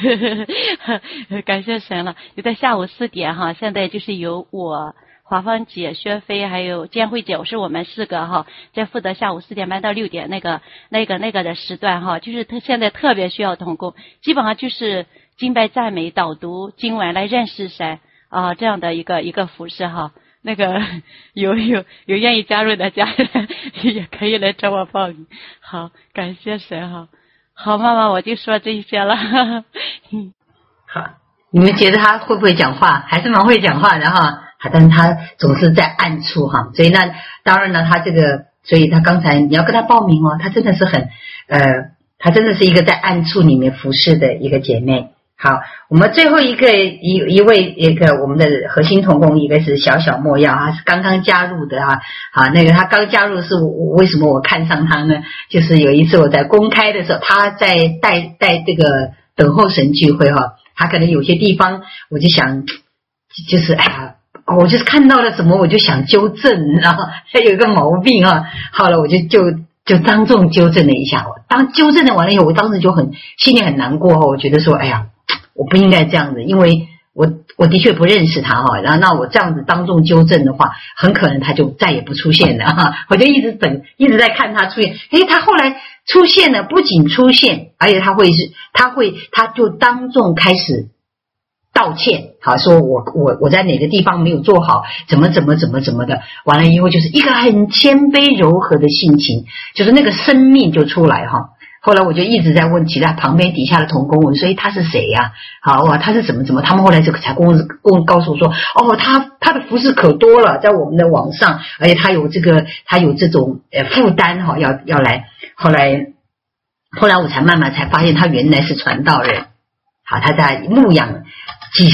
感谢神了，就在下午4点哈，现在就是由我华芳姐、薛飞还有建慧姐，是我们4个哈，在负责下午4点半到6点那个的时段哈，就是他现在特别需要同工，基本上就是敬拜赞美、导读经文来认识神这样的一个服侍哈。那个有愿意加入的家人也可以来找我报名。好，感谢神哈。好，妈妈我就说这些了。 好，你们觉得他会不会讲话？还是蛮会讲话的哈。但是他总是在暗处哈，所以那当然呢，他这个，所以他刚才你要跟他报名他真的是他真的是一个在暗处里面服侍的一个姐妹。好，我们最后一位我们的核心同工，一个是小莫耀，他是刚刚加入的那个他刚加入是为什么我看上他呢？就是有一次我在公开的时候，他在带这个等候神聚会他可能有些地方我就想就是我就是看到了什么我就想纠正，然后他有一个毛病好了我就当众纠正了一下。当纠正了完了以后，我当时就心里很难过我觉得说我不应该这样子，因为我的确不认识他然后那我这样子当众纠正的话，很可能他就再也不出现了我就一直在看他出现。他后来出现了，不仅出现，而且他就当众开始道歉，说我在哪个地方没有做好，怎么的，完了以后就是一个很谦卑柔和的性情，就是那个生命就出来后来我就一直在问其他旁边底下的同工，我说他是谁呀？他是怎么？他们后来就才跟我告诉我说，他的服事可多了，在我们的网上，而且他有这种负担要来。后来我才慢慢才发现，他原来是传道人。好，他在牧养几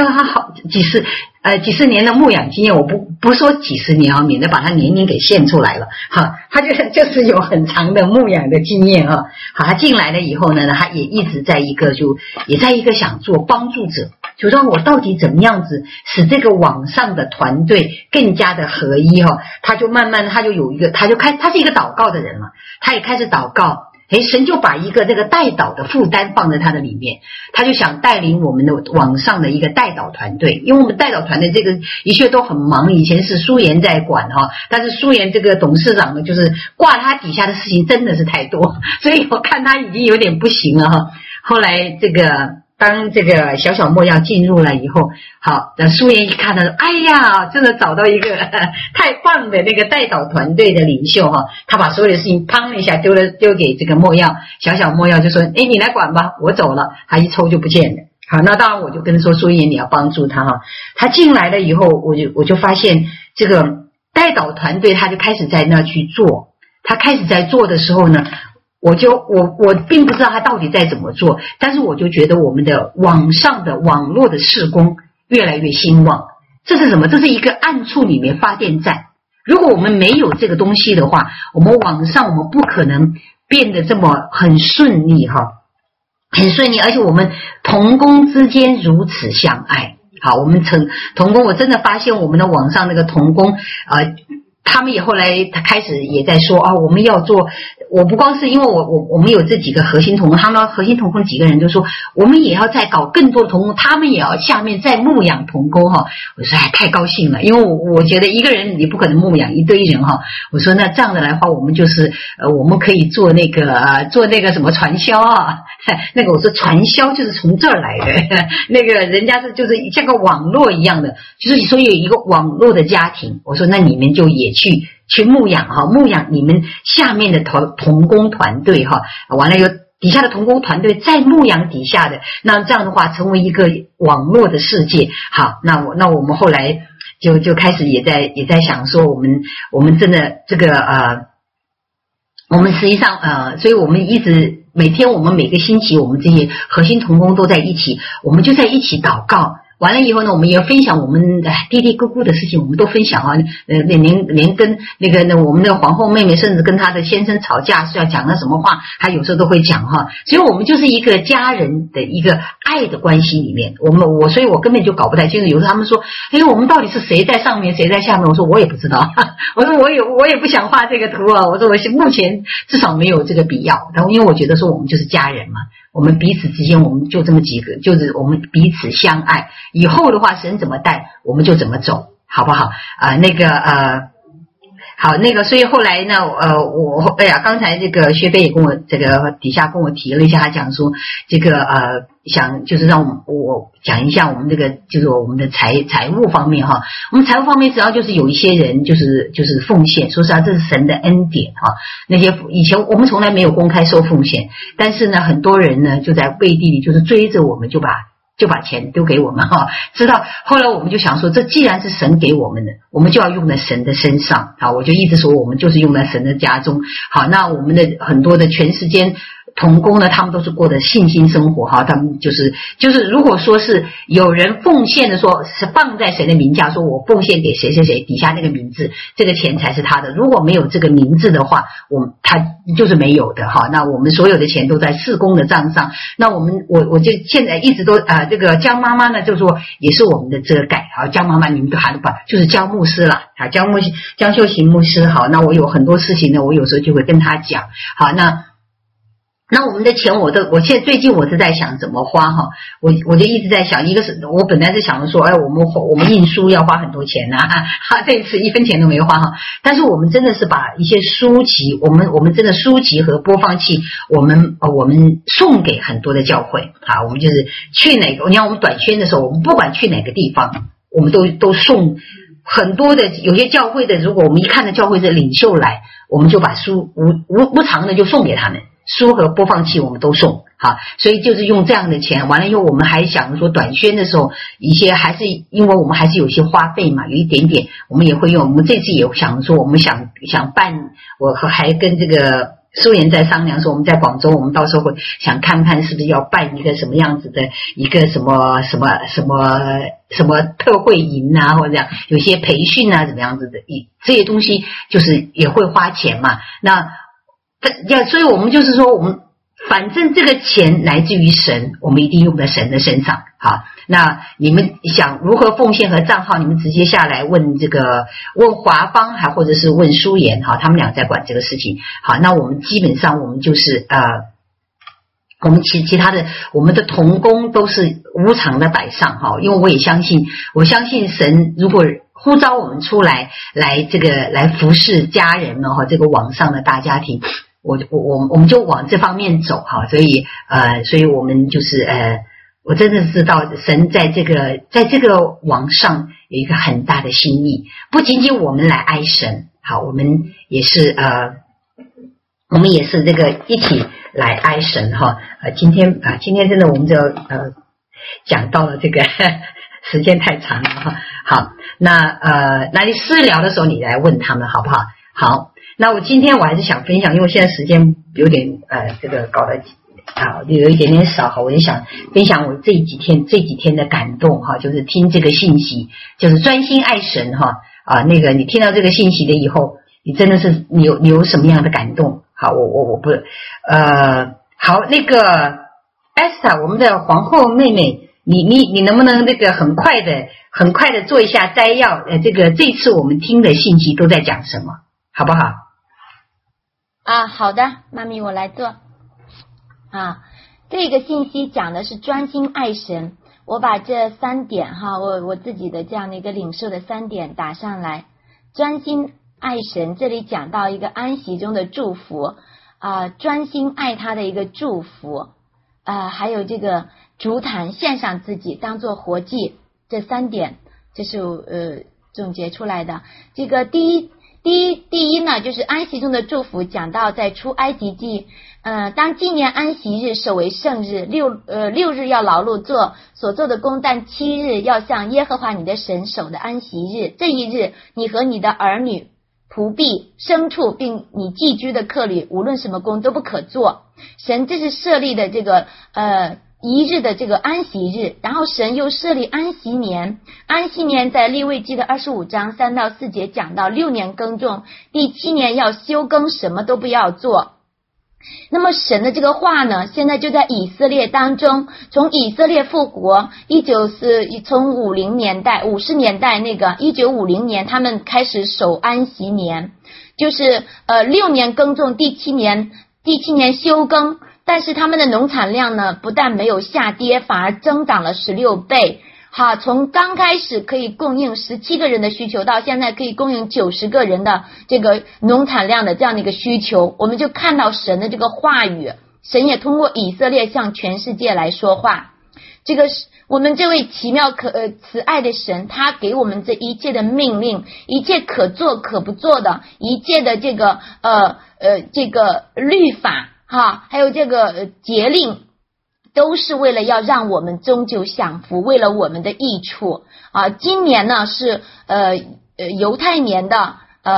十年的牧养经验，我不说几十年免得把他年龄给献出来了。他就是有很长的牧养的经验好，他进来了以后呢，他也一直在一个想做帮助者，就让我到底怎么样子使这个网上的团队更加的合一他就慢慢他是一个祷告的人了，他也开始祷告。神就把一个这个代祷的负担放在他的里面，他就想带领我们的网上的一个代祷团队，因为我们代祷团队这个一切都很忙，以前是苏妍在管但是苏妍这个董事长呢，就是挂他底下的事情真的是太多，所以我看他已经有点不行了后来这个当这个小小莫要进入了以后，好，那苏妍一看到，哎呀，真的找到一个太棒的那个带导团队的领袖哈，他把所有的事情砰一下丢给这个莫要，小小莫要就说，哎，你来管吧，我走了，他一抽就不见了。好，那当然我就跟他说，苏妍你要帮助他哈。他进来了以后，我就发现这个带导团队他就开始在那去做，他开始在做的时候呢。我并不知道他到底在怎么做，但是我就觉得我们的网上的网络的事工越来越兴旺。这是什么？这是一个暗处里面发电站。如果我们没有这个东西的话，我们网上我们不可能变得这么很顺利哈，很顺利。而且我们同工之间如此相爱。好，我们同工，我真的发现我们的网上那个同工他们也后来他开始也在说啊，我们要做，我不光是因为我们有这几个核心同工，他们核心同工几个人就说我们也要再搞更多的同工，他们也要下面再牧养同工哈。我说哎，太高兴了，因为我觉得一个人你不可能牧养一堆人哈。我说那这样的来话，我们就是我们可以做那个什么传销啊，那个我说传销就是从这儿来的，那个人家就是像个网络一样的，就是所以有一个网络的家庭。我说那你们就也去牧养哈，牧养你们下面的同工团队哈，完了有底下的同工团队再牧养底下的，那这样的话成为一个网络的世界。好，那我们后来就开始也在想说，我们真的这个我们实际上所以我们一直每天我们每个星期我们这些核心同工都在一起，我们就在一起祷告。完了以后呢，我们也要分享我们嘀嘀咕咕的事情，我们都分享啊。连跟我们那个皇后妹妹，甚至跟她的先生吵架是要讲了什么话，她有时候都会讲哈。所以我们就是一个家人的一个爱的关系里面，所以我根本就搞不太清楚。有时候他们说，哎，我们到底是谁在上面，谁在下面？我说我也不知道，我说我也不想画这个图啊。我说我目前至少没有这个必要，然后因为我觉得说我们就是家人嘛。我们彼此之间，我们就这么几个，就是我们彼此相爱。以后的话，神怎么带，我们就怎么走，好不好？好，所以后来呢，刚才这个薛飞也跟我这个底下跟我提了一下，他讲说这个想就是让我讲一下我们这个就是我们的财务方面哈。我们财务方面主要就是有一些人就是奉献，说实话这是神的恩典哈。那些以前我们从来没有公开收奉献，但是呢，很多人呢就在背地里就是追着我们就把钱丢给我们哈，知道？后来我们就想说，这既然是神给我们的，我们就要用在神的身上。好，我就一直说，我们就是用在神的家中。好，那我们的很多的全时间同工呢，他们都是过的信心生活哈，他们就是如果说是有人奉献的说是放在谁的名下，说我奉献给谁谁谁，底下那个名字，这个钱才是他的。如果没有这个名字的话，他就是没有的哈。那我们所有的钱都在事工的账上。那我就现在一直都这个江妈妈呢，就说也是我们的遮盖啊。江妈妈你们都喊吧，就是江牧师啦啊，江秀行牧师。好，那我有很多事情呢，我有时候就会跟他讲。好，那我们的钱我现在最近我是在想怎么花哈，我就一直在想，一个是我本来是想说，哎，我们印书要花很多钱呐，这一次1分钱都没花哈，但是我们真的是把一些书籍，我们真的书籍和播放器，我们送给很多的教会啊，我们就是去哪个，你看我们短宣的时候，我们不管去哪个地方，我们都送很多的，有些教会的，如果我们一看到教会的领袖来，我们就把书无偿的就送给他们。书和播放器我们都送，好，所以就是用这样的钱。完了以后，我们还想说短宣的时候，一些还是因为我们还是有些花费嘛，有一点点，我们也会用。我们这次也想说，我们想办，我还跟这个苏妍在商量说，我们在广州，我们到时候会想看看是不是要办一个什么样子的一个什么特惠营啊，或者这样有些培训啊，怎么样子的，这些东西就是也会花钱嘛。所以我们就是说，我们反正这个钱来自于神，我们一定用在神的身上。好，那你们想如何奉献和账号，你们直接下来问华邦，还或者是问舒妍，哈，他们俩在管这个事情。好，那我们基本上我们就是我们其他的我们的同工都是无偿的摆上哈，因为我相信神如果呼召我们出来来服侍家人呢哈，这个网上的大家庭，我们就往这方面走哈，所以我们就是我真的知道神在这个网上有一个很大的心意，不仅仅我们来爱神，好，我们也是这个一起来爱神哈。今天真的我们就讲到了这个时间太长了哈。好，那你私聊的时候你来问他们好不好？好，那我今天我还是想分享，因为现在时间有点这个搞得有一点点少哈，我就想分享我这几天的感动哈，就是听这个信息，就是专心爱神哈那个你听到这个信息的以后，你真的是你有什么样的感动？好，我不好，那个 Esther 我们的皇后妹妹，你能不能那个很快的做一下摘要？这次我们听的信息都在讲什么，好不好？ 好的，妈咪我来做。这个信息讲的是专心爱神，我把这3点我自己的这样的一个领受的3点打上来。专心爱神，这里讲到一个安息中的祝福专心爱他的一个祝福还有这个烛坛献上自己当做活祭，这3点这是总结出来的。这个第一呢，就是安息中的祝福，讲到在出埃及记当纪念安息日守为圣日，6日要劳碌做所做的工，但7日要向耶和华你的神守的安息日。这一日，你和你的儿女、仆婢、牲畜，并你寄居的客旅，无论什么工都不可做。神这是设立的这个一日的这个安息日，然后神又设立安息年。安息年在利未记的25章3到4节讲到6年耕种，第7年要休耕，什么都不要做。那么神的这个话呢，现在就在以色列当中，从以色列复国从50年代那个1950年他们开始守安息年，就是6年耕种，第七年休耕，但是他们的农产量呢不但没有下跌，反而增长了16倍。从刚开始可以供应17个人的需求，到现在可以供应90个人的这个农产量的这样的一个需求，我们就看到神的这个话语，神也通过以色列向全世界来说话。这个我们这位奇妙慈爱的神，他给我们这一切的命令，一切可做可不做的，一切的这个律法还有这个节令，都是为了要让我们终究享福，为了我们的益处今年呢是犹太年的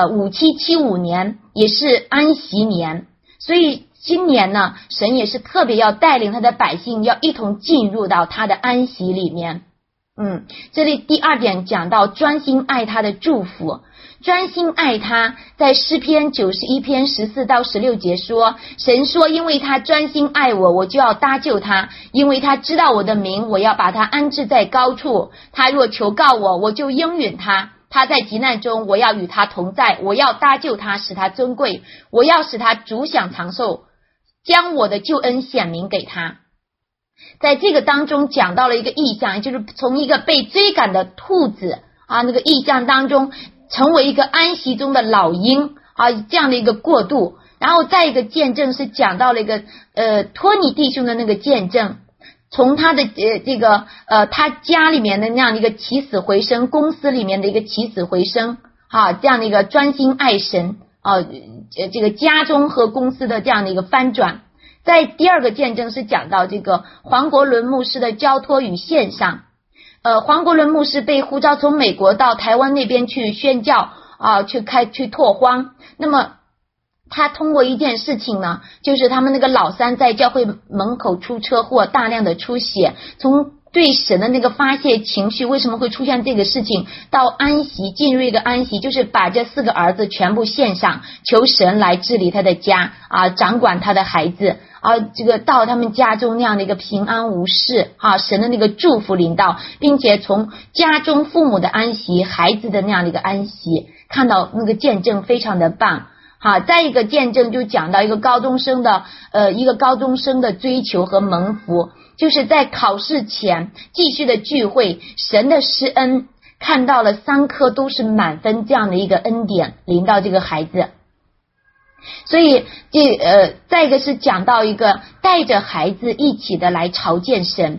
5775年，也是安息年，所以今年呢神也是特别要带领他的百姓要一同进入到他的安息里面。这里第2点讲到专心爱他的祝福。专心爱他，在诗篇91篇14到16节说，神说，因为他专心爱我，我就要搭救他，因为他知道我的名，我要把他安置在高处，他若求告我，我就应允他，他在急难中，我要与他同在，我要搭救他，使他尊贵，我要使他主享长寿，将我的救恩显明给他。在这个当中讲到了一个意象，就是从一个被追赶的兔子那个意象当中成为一个安息中的老鹰这样的一个过渡。然后再一个见证是讲到了一个托尼弟兄的那个见证，从他的他家里面的那样的一个起死回生，公司里面的一个起死回生这样的一个专心爱神这个家中和公司的这样的一个翻转。在第2个见证是讲到这个黄国伦牧师的交托与献上。黄国伦牧师被呼召从美国到台湾那边去宣教去拓荒。那么他通过一件事情呢，就是他们那个老三在教会门口出车祸，大量的出血，从对神的那个发泄情绪，为什么会出现这个事情，到安息，进入一个安息，就是把这4个儿子全部献上，求神来治理他的家掌管他的孩子这个到他们家中那样的一个平安无事神的那个祝福临到，并且从家中父母的安息，孩子的那样的一个安息，看到那个见证非常的棒再一个见证就讲到一个高中生的追求和蒙福，就是在考试前继续的聚会，神的施恩看到了3科都是满分这样的一个恩典临到这个孩子。所以再一个是讲到一个带着孩子一起的来朝见神，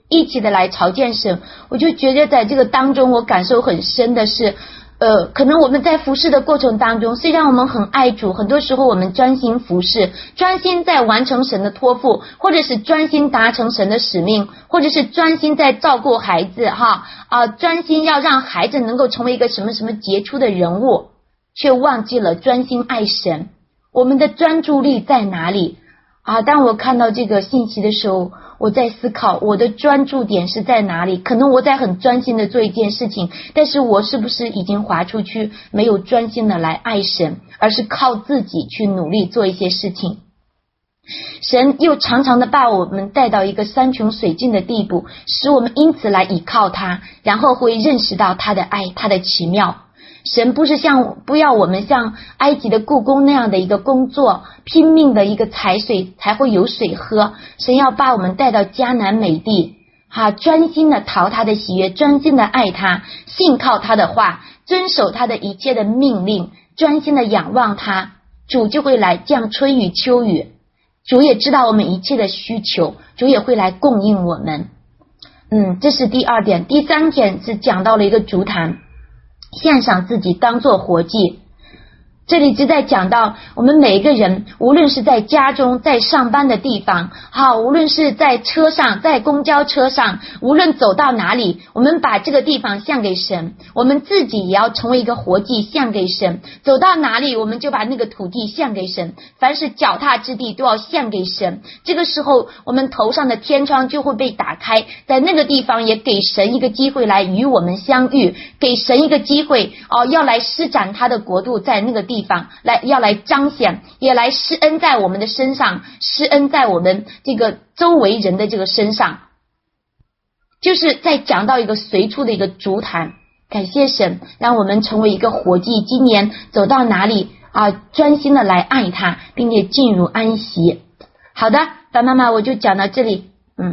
一起的来朝见神。我就觉得在这个当中我感受很深的是可能我们在服侍的过程当中，虽然我们很爱主，很多时候我们专心服侍，专心在完成神的托付，或者是专心达成神的使命，或者是专心在照顾孩子专心要让孩子能够成为一个什么什么杰出的人物，却忘记了专心爱神。我们的专注力在哪里当我看到这个信息的时候，我在思考我的专注点是在哪里。可能我在很专心的做一件事情，但是我是不是已经滑出去，没有专心的来爱神，而是靠自己去努力做一些事情。神又常常的把我们带到一个山穷水尽的地步，使我们因此来倚靠他，然后会认识到他的爱，他的奇妙。神不要我们像埃及的故宫那样的一个工作，拼命的一个采水才会有水喝。神要把我们带到迦南美地专心的讨他的喜悦，专心的爱他，信靠他的话，遵守他的一切的命令，专心的仰望他，主就会来降春雨秋雨。主也知道我们一切的需求，主也会来供应我们。这是第二点。第三点是讲到了一个烛坛，献上自己当作活祭。这里就在讲到我们每一个人，无论是在家中，在上班的地方无论是在车上，在公交车上，无论走到哪里，我们把这个地方献给神，我们自己也要成为一个活祭献给神。走到哪里我们就把那个土地献给神，凡是脚踏之地都要献给神。这个时候我们头上的天窗就会被打开，在那个地方也给神一个机会来与我们相遇，给神一个机会要来施展他的国度，在那个地方要来彰显，也来施恩在我们的身上，施恩在我们这个周围人的这个身上。就是在讲到一个随处的一个烛坛，感谢神让我们成为一个活祭。今年走到哪里专心的来爱他，并且进入安息。好的，白妈妈我就讲到这里。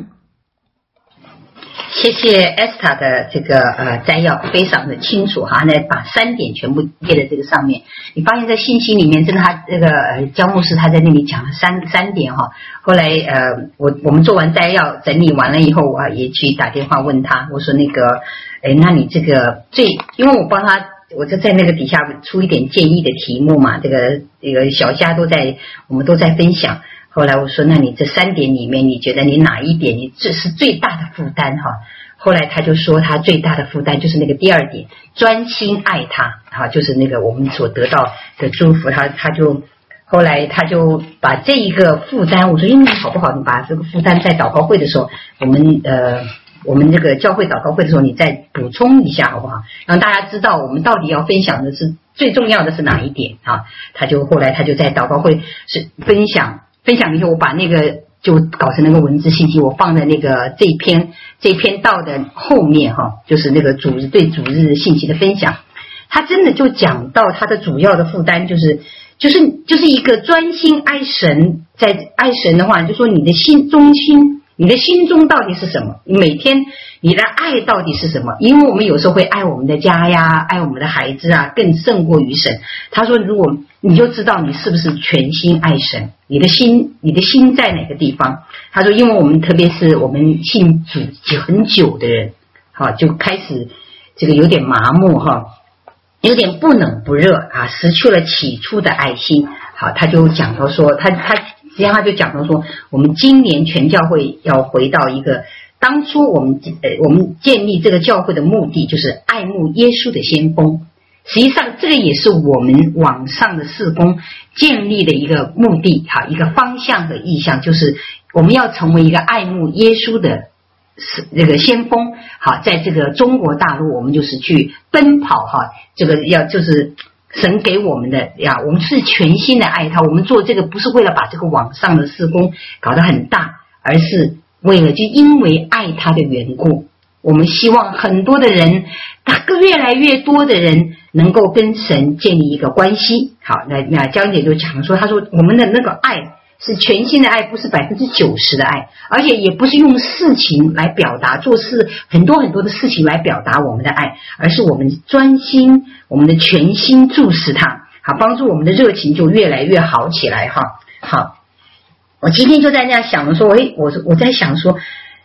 谢谢 Esther 的这个摘要非常的清楚那把3点全部列在这个上面。你发现在信息里面真的他这个焦牧师他在那里讲了三点后来我们做完摘要整理完了以后，我也去打电话问他，我说那个那你这个因为我帮他，我就在那个底下出一点建议的题目嘛，这个小家我们都在分享。后来我说那你这3点里面你觉得你哪一点你这是最大的负担后来他就说他最大的负担就是那个第2点，专心爱他就是那个我们所得到的祝福。后来他就把这一个负担，我说你好不好，你把这个负担在祷告会的时候，我们这个教会祷告会的时候你再补充一下好不好，让大家知道我们到底要分享的是最重要的是哪一点后来他就在祷告会是分享以后，我把那个就搞成那个文字信息，我放在那个这篇道的后面就是那个对主日的信息的分享。他真的就讲到他的主要的负担就是一个专心爱神。在爱神的话，就说你的心中到底是什么，你每天你的爱到底是什么。因为我们有时候会爱我们的家呀，爱我们的孩子更胜过于神。他说如果你就知道你是不是全心爱神，你的心在哪个地方。他说因为我们特别是我们信主很久的人就开始这个有点麻木有点不冷不热失去了起初的爱心。他就讲到说他实际上他就讲到说，我们今年全教会要回到一个当初我们建立这个教会的目的，就是爱慕耶稣的先锋。实际上这个也是我们网上的事工建立的一个目的一个方向和意向，就是我们要成为一个爱慕耶稣的这个先锋。在这个中国大陆我们就是去奔跑这个就是神给我们的我们是全心的爱他。我们做这个不是为了把这个网上的事工搞得很大，而是为了就因为爱他的缘故，我们希望很多的人越来越多的人能够跟神建立一个关系。那江姐就讲说，他说我们的那个爱是全心的爱，不是90%的爱，而且也不是用事情来表达，做事很多的事情来表达我们的爱，而是我们专心，我们的全心注视它，帮助我们的热情就越来越好起来。好，我今天就在那样想的说，我在想说，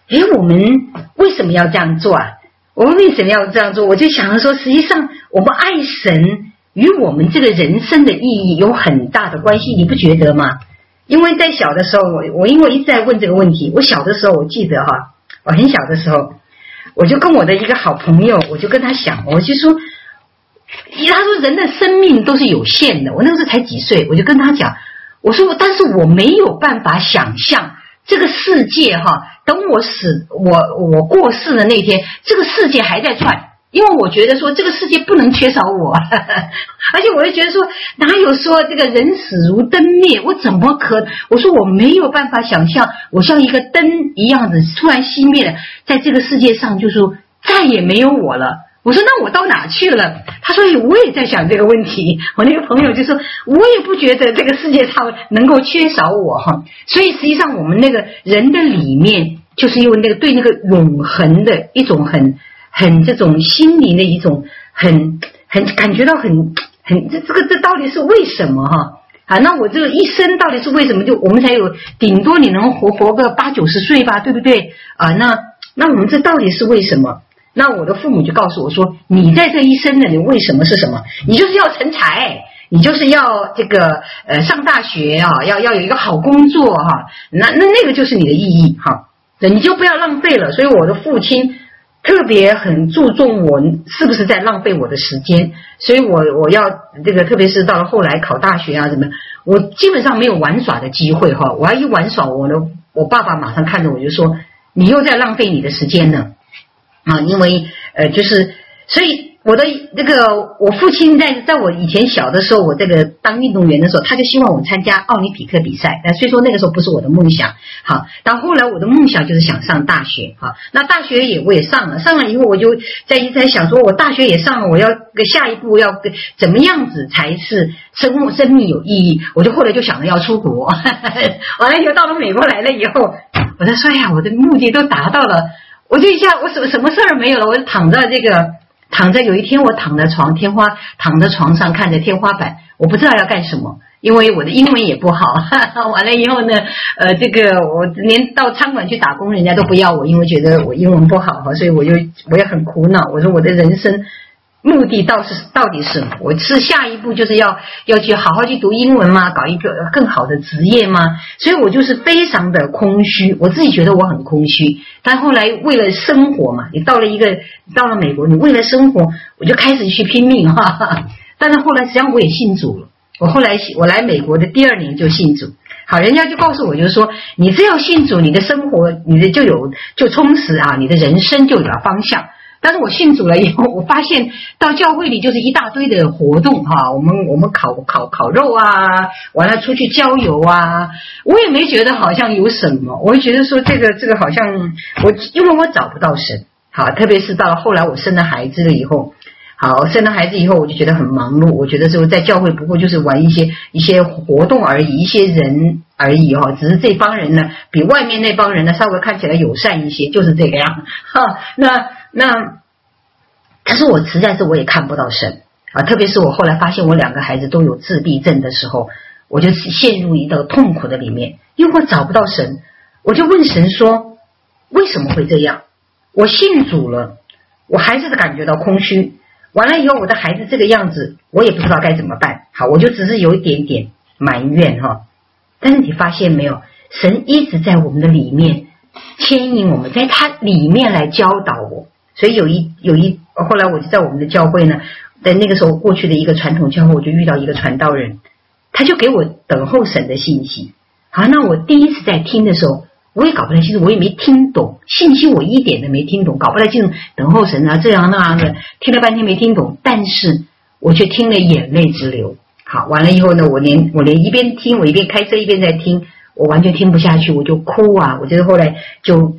我们为什么要这样做啊？我们为什么要这样做？我就想着说，实际上我们爱神与我们这个人生的意义有很大的关系，你不觉得吗？因为在小的时候，我因为一直在问这个问题。我小的时候，我记得哈，我很小的时候，我就跟我的一个好朋友，我就跟他讲，我就说，他说人的生命都是有限的。我那个时候才几岁，我就跟他讲，我说，但是我没有办法想象这个世界哈，等我过世的那天，这个世界还在转。因为我觉得说这个世界不能缺少我，而且我就觉得说哪有说这个人死如灯灭，我怎么可？我说我没有办法想象，我像一个灯一样子突然熄灭了，在这个世界上就说再也没有我了。我说那我到哪去了？他说我也在想这个问题。我那个朋友就说我也不觉得这个世界上能够缺少我哈。所以实际上我们那个人的里面就是有那个对那个永恒的一种很这种心灵的一种很感觉到很这到底是为什么哈？啊，那我这个一生到底是为什么？就我们才有顶多你能活个80-90岁吧，对不对？啊，那我们这到底是为什么？那我的父母就告诉我说，你在这一生呢，你为什么是什么？你就是要成才，你就是要这个上大学啊，要有一个好工作哈，那个就是你的意义哈，你就不要浪费了。所以我的父亲特别很注重我是不是在浪费我的时间，所以我要这个，特别是到了后来考大学啊什么，我基本上没有玩耍的机会哈。我要一玩耍，我爸爸马上看着我就说，你又在浪费你的时间呢啊，因为就是所以我的这个我父亲在我以前小的时候，我这个当运动员的时候，他就希望我参加奥林匹克比赛。那虽说那个时候不是我的梦想，好，但后来我的梦想就是想上大学，好，那大学我也上了以后，我就在想说，我大学也上了，我要下一步要怎么样子才是生命有意义？我就后来就想着要出国，完了以后到了美国来了以后，我在说，哎呀，我的目的都达到了，我就一下我什么事儿没有了，我就躺着有一天我躺在床上看着天花板，我不知道要干什么，因为我的英文也不好，完了以后呢，这个我连到餐馆去打工人家都不要我，因为觉得我英文不好，所以我也很苦恼。我说我的人生目的到底是我是下一步就是要去好好去读英文吗？搞一个更好的职业吗？所以我就是非常的空虚，我自己觉得我很空虚。但后来为了生活嘛，你到了美国，你为了生活，我就开始去拼命哈。但是后来实际上我也信主了，我来美国的第2年就信主。好，人家就告诉我，就是说你只要信主，你的生活你的就充实啊，你的人生就有了方向。但是我信主了以后，我发现到教会里就是一大堆的活动哈，我们烤肉啊，完了出去郊游啊，我也没觉得好像有什么，我就觉得说这个好像因为我找不到神，好，特别是到了后来我生了孩子了以后，好，生了孩子以后我就觉得很忙碌，我觉得说在教会不过就是玩一些活动而已，一些人而已哈，只是这帮人呢比外面那帮人呢稍微看起来友善一些，就是这个样哈。那但是我实在是我也看不到神啊，特别是我后来发现我2个孩子都有自闭症的时候，我就陷入一个痛苦的里面，因为我找不到神，我就问神说为什么会这样？我信主了，我还是感觉到空虚，完了以后我的孩子这个样子，我也不知道该怎么办。好，我就只是有一点点埋怨哈。但是你发现没有，神一直在我们的里面牵引我们，在他里面来教导我。所以有一后来我就在我们的教会呢，在那个时候过去的一个传统教会，我就遇到一个传道人，他就给我等候神的信息。好，那我第一次在听的时候，我也搞不太清楚，我也没听懂信息，我一点都没听懂，搞不太清楚等候神啊这样那样的，听了半天没听懂，但是我却听了眼泪直流。好，完了以后呢，我连一边听，我一边开车一边在听，我完全听不下去，我就哭啊！我就是后来就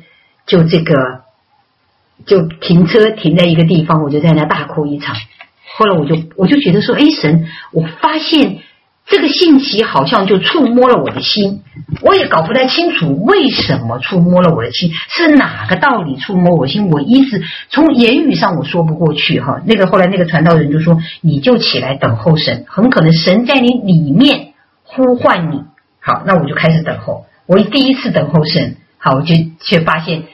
停车停在一个地方，我就在那大哭一场。后来我就觉得说，神，我发现这个信息好像就触摸了我的心，我也搞不太清楚为什么触摸了我的心，是哪个道理触摸我心，我一直从言语上我说不过去哈。后来那个传道人就说，你就起来等候神，很可能神在你里面呼唤你。好，那我就开始等候。我第一次等候神，好，我就却发现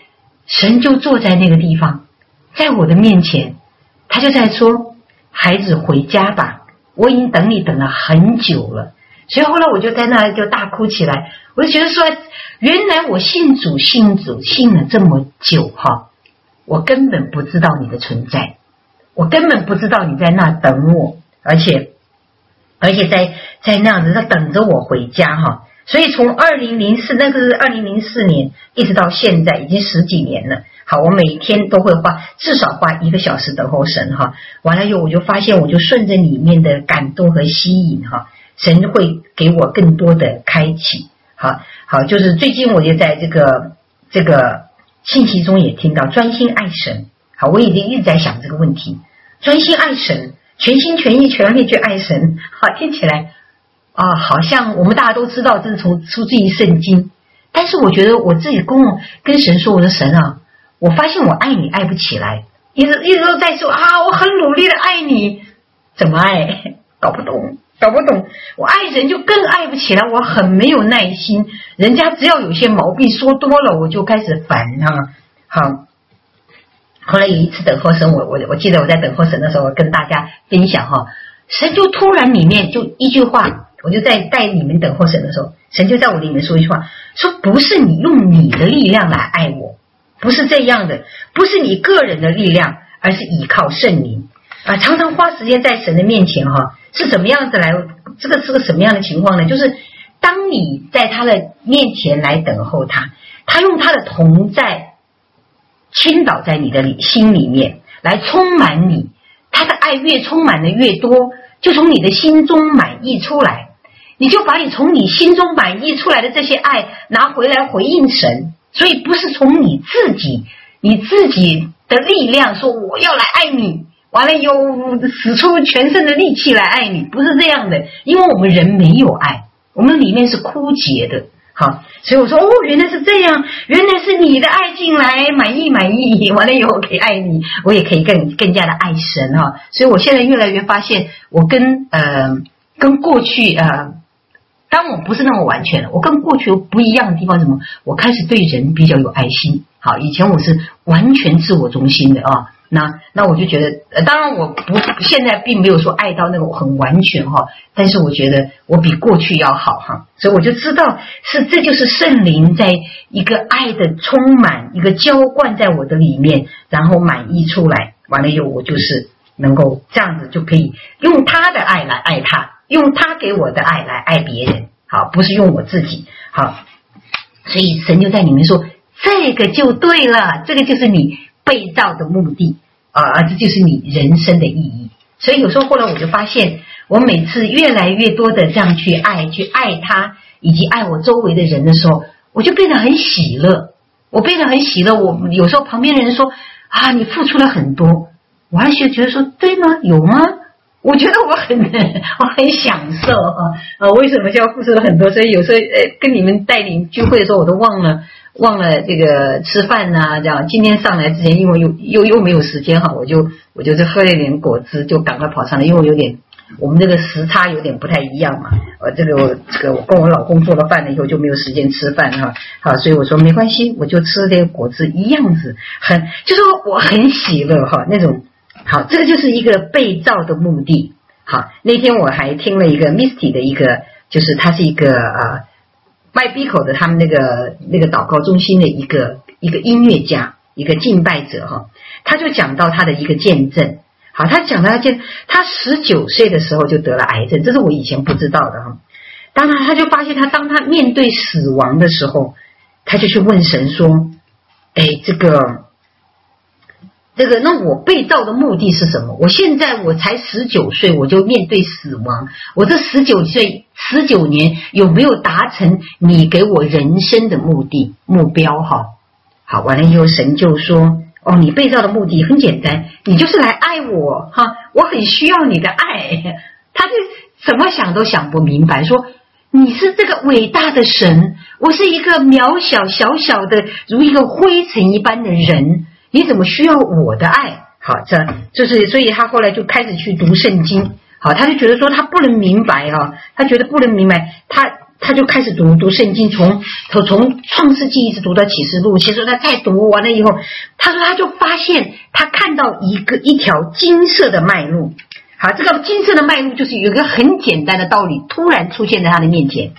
神就坐在那个地方，在我的面前，他就在说，孩子回家吧，我已经等你等了很久了。所以后来我就在那就大哭起来，我就觉得说，原来我信主信了这么久哈，我根本不知道你的存在，我根本不知道你在那等我，而且在那样子他等着我回家哈。所以从2004那个是2004年一直到现在已经10几年了。好，我每天都会至少花1个小时等候神哈。完了以后我就发现，我就顺着里面的感动和吸引哈，神会给我更多的开启。好，就是最近我就在这个信息中也听到专心爱神。好，我已经一直在想这个问题，专心爱神，全心全意全力去爱神。好，听起来好像我们大家都知道这是出自于圣经，但是我觉得我自己跟神说，我的神啊，我发现我爱你爱不起来，一直都在说我很努力的爱你，怎么爱？搞不懂。我爱人就更爱不起来，我很没有耐心，人家只要有些毛病说多了，我就开始烦好，后来有一次等候神，我记得我在等候神的时候，我跟大家分享神就突然里面就一句话，我就在带你们等候神的时候，神就在我里面说一句话，说不是你用你的力量来爱我，不是这样的，不是你个人的力量，而是依靠圣灵常常花时间在神的面前是怎么样子来，这个是个什么样的情况呢？就是当你在他的面前来等候他，他用他的同在倾倒在你的心里面来充满你，他的爱越充满的越多，就从你的心中满溢出来，你就把你从你心中满溢出来的这些爱拿回来回应神。所以不是从你自己的力量说我要来爱你，完了又使出全身的力气来爱你，不是这样的，因为我们人没有爱，我们里面是枯竭的。好，所以我说原来是这样，原来是你的爱进来满意，完了以后我可以爱你，我也可以更加的爱神所以我现在越来越发现，我跟过去当我不是那么完全了，我跟过去不一样的地方什么？我开始对人比较有爱心。好，以前我是完全自我中心的那我就觉得当然我现在并没有说爱到那个很完全但是我觉得我比过去要好所以我就知道这就是圣灵在一个爱的充满，一个浇灌在我的里面，然后满溢出来，完了以后我就是能够这样子就可以用他的爱来爱他，用他给我的爱来爱别人。好，不是用我自己。好，所以神就在里面说，这个就对了，这个就是你被造的目的这就是你人生的意义。所以有时候后来我就发现，我每次越来越多的这样去爱他，以及爱我周围的人的时候，我就变得很喜乐。我有时候旁边的人说你付出了很多，我还觉得说对吗？有吗？我觉得我很享受为什么叫付出了很多？所以有时候跟你们带领聚会的时候，我都忘了这个吃饭这样。今天上来之前，因为又没有时间我就喝了一点果汁，就赶快跑上来，因为我们这个时差有点不太一样嘛。我跟我老公做了饭了以后就没有时间吃饭好，所以我说没关系，我就吃这个果汁一样子，就是我很喜乐那种。好，这个就是一个被造的目的。好，那天我还听了一个 Misty 的一个，就是他是一个麦比口的他们那个祷告中心的一个音乐家，一个敬拜者他就讲到他的一个见证。好，他讲到他19岁的时候就得了癌症，这是我以前不知道的当然他就发现当他面对死亡的时候，他就去问神说那我被造的目的是什么？我现在我才19岁，我就面对死亡，我这19年有没有达成你给我人生的目标好，完了以后神就说你被造的目的很简单，你就是来爱我我很需要你的爱。他就怎么想都想不明白，说你是这个伟大的神，我是一个渺小小小的如一个灰尘一般的人，你怎么需要我的爱？好，这就是所以他后来就开始去读圣经。好，他就觉得说他不能明白他觉得不能明白， 他就开始读圣经，从创世纪一直读到启示录。其实他再读完了以后，他说他就发现他看到一条金色的脉路。好，这个金色的脉路就是有一个很简单的道理，突然出现在他的面前，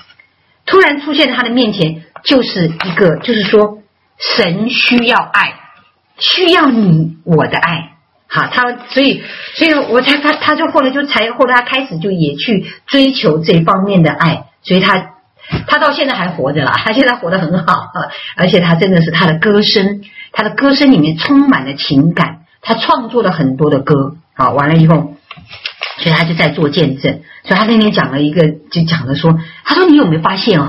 就是说神需要爱，需要你我的爱。好，所以我才他就后来他开始就也去追求这方面的爱，所以他到现在还活着啦，他现在活得很好啊，而且他真的是他的歌声里面充满了情感，他创作了很多的歌。好，完了以后，所以他就在做见证。所以他那天讲了一个，就讲了说，他说你有没有发现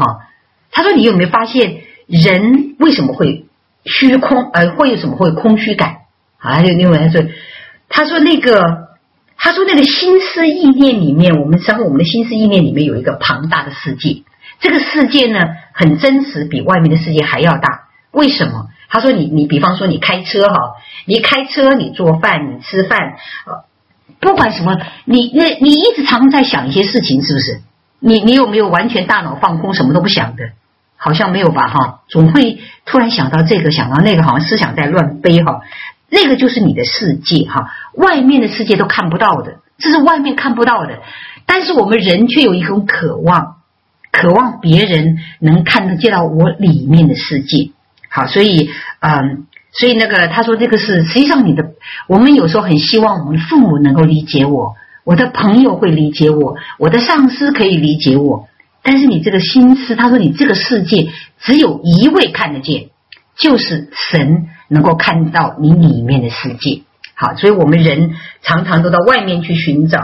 人为什么会虚空，为什么会空虚感？好，他就因为他说那个心思意念里面，我们的心思意念里面有一个庞大的世界，这个世界呢很真实，比外面的世界还要大。为什么？他说你比方说你开车哈，你做饭，你吃饭，不管什么，你一直常在想一些事情，是不是？你有没有完全大脑放空，什么都不想的？好像没有吧哈，总会突然想到这个，想到那个，好像思想在乱飞哈。那个就是你的世界哈，外面的世界都看不到的，这是外面看不到的。但是我们人却有一种渴望别人能看得见到我里面的世界。好，所以那个他说这个是实际上我们有时候很希望我们父母能够理解我的朋友会理解我的上司可以理解我，但是你这个心思，他说你这个世界只有一位看得见，就是神能够看到你里面的世界。好，所以我们人常常都到外面去寻找，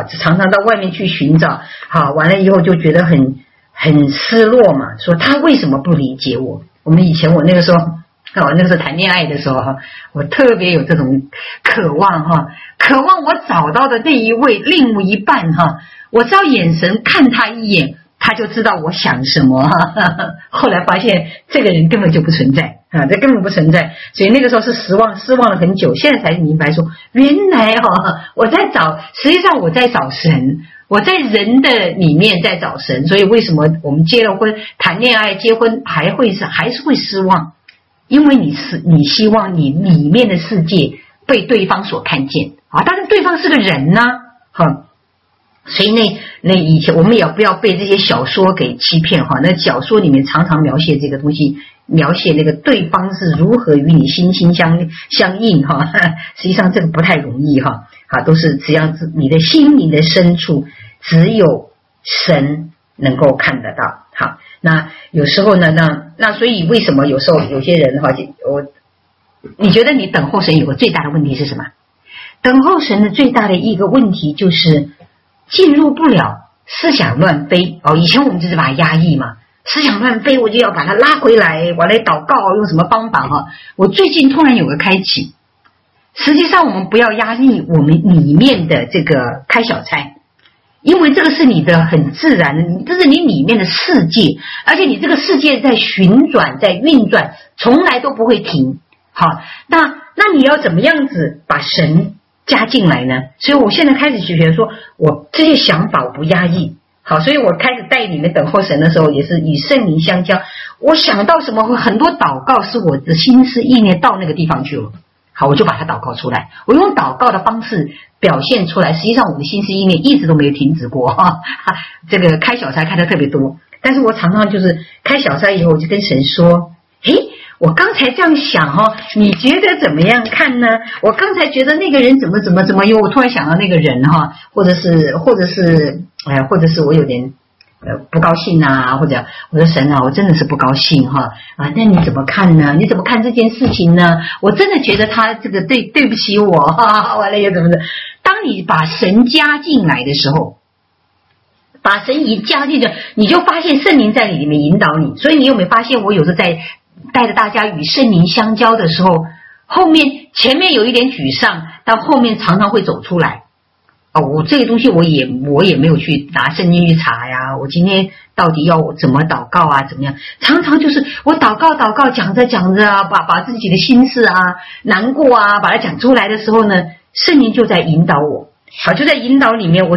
好，完了以后就觉得很失落嘛，说他为什么不理解我？我那个时候谈恋爱的时候哈，我特别有这种渴望我找到的那一位另一半哈，我只要眼神看他一眼，他就知道我想什么哈。后来发现这个人根本就不存在啊，这根本不存在。所以那个时候是失望了很久，现在才明白说，原来实际上我在找神，我在人的里面在找神。所以为什么我们结了婚、谈恋爱、结婚还是会失望？因为你希望你里面的世界被对方所看见啊，但是对方是个人呢，哈。所以那以前我们也不要被这些小说给欺骗哈，那小说里面常常描写这个东西，描写那个对方是如何与你心相印哈，实际上这个不太容易哈，都是只要是你的心灵的深处，只有神能够看得到。好，那有时候呢，那所以为什么有时候有些人哈，你觉得你等候神有个最大的问题是什么？等候神的最大的一个问题就是进入不了思想乱飞哦。以前我们就是把它压抑嘛，思想乱飞我就要把它拉回来，我来祷告，用什么方法哈？我最近突然有个开启，实际上我们不要压抑我们里面的这个开小差，因为这个是你的很自然的，这是你里面的世界，而且你这个世界在旋转在运转，从来都不会停。好，那你要怎么样子把神加进来呢？所以我现在开始学说，我这些想法我不压抑。好，所以我开始带你们等候神的时候，也是与圣灵相交。我想到什么，很多祷告是我的心思意念到那个地方去了。好，我就把它祷告出来，我用祷告的方式表现出来。实际上我的心思意念一直都没有停止过哈。这个开小差开的特别多，但是我常常就是开小差以后，我就跟神说，我刚才这样想哈，你觉得怎么样看呢？我刚才觉得那个人怎么有，我突然想到那个人哈，或者是我有点不高兴啊，或者我说神啊，我真的是不高兴哈那你怎么看呢？你怎么看这件事情呢？我真的觉得他这个对不起我哈，完了又怎么的？当你把神加进来的时候，把神一加进去，你就发现圣灵在里面引导你。所以你有没有发现，我有时候在带着大家与圣灵相交的时候，前面有一点沮丧，但后面常常会走出来。我这个东西我也没有去拿圣经去查呀，我今天到底要怎么祷告啊，怎么样？常常就是我祷告讲着啊，把自己的心事啊、难过啊，把它讲出来的时候呢，圣灵就在引导我。好，就在引导里面，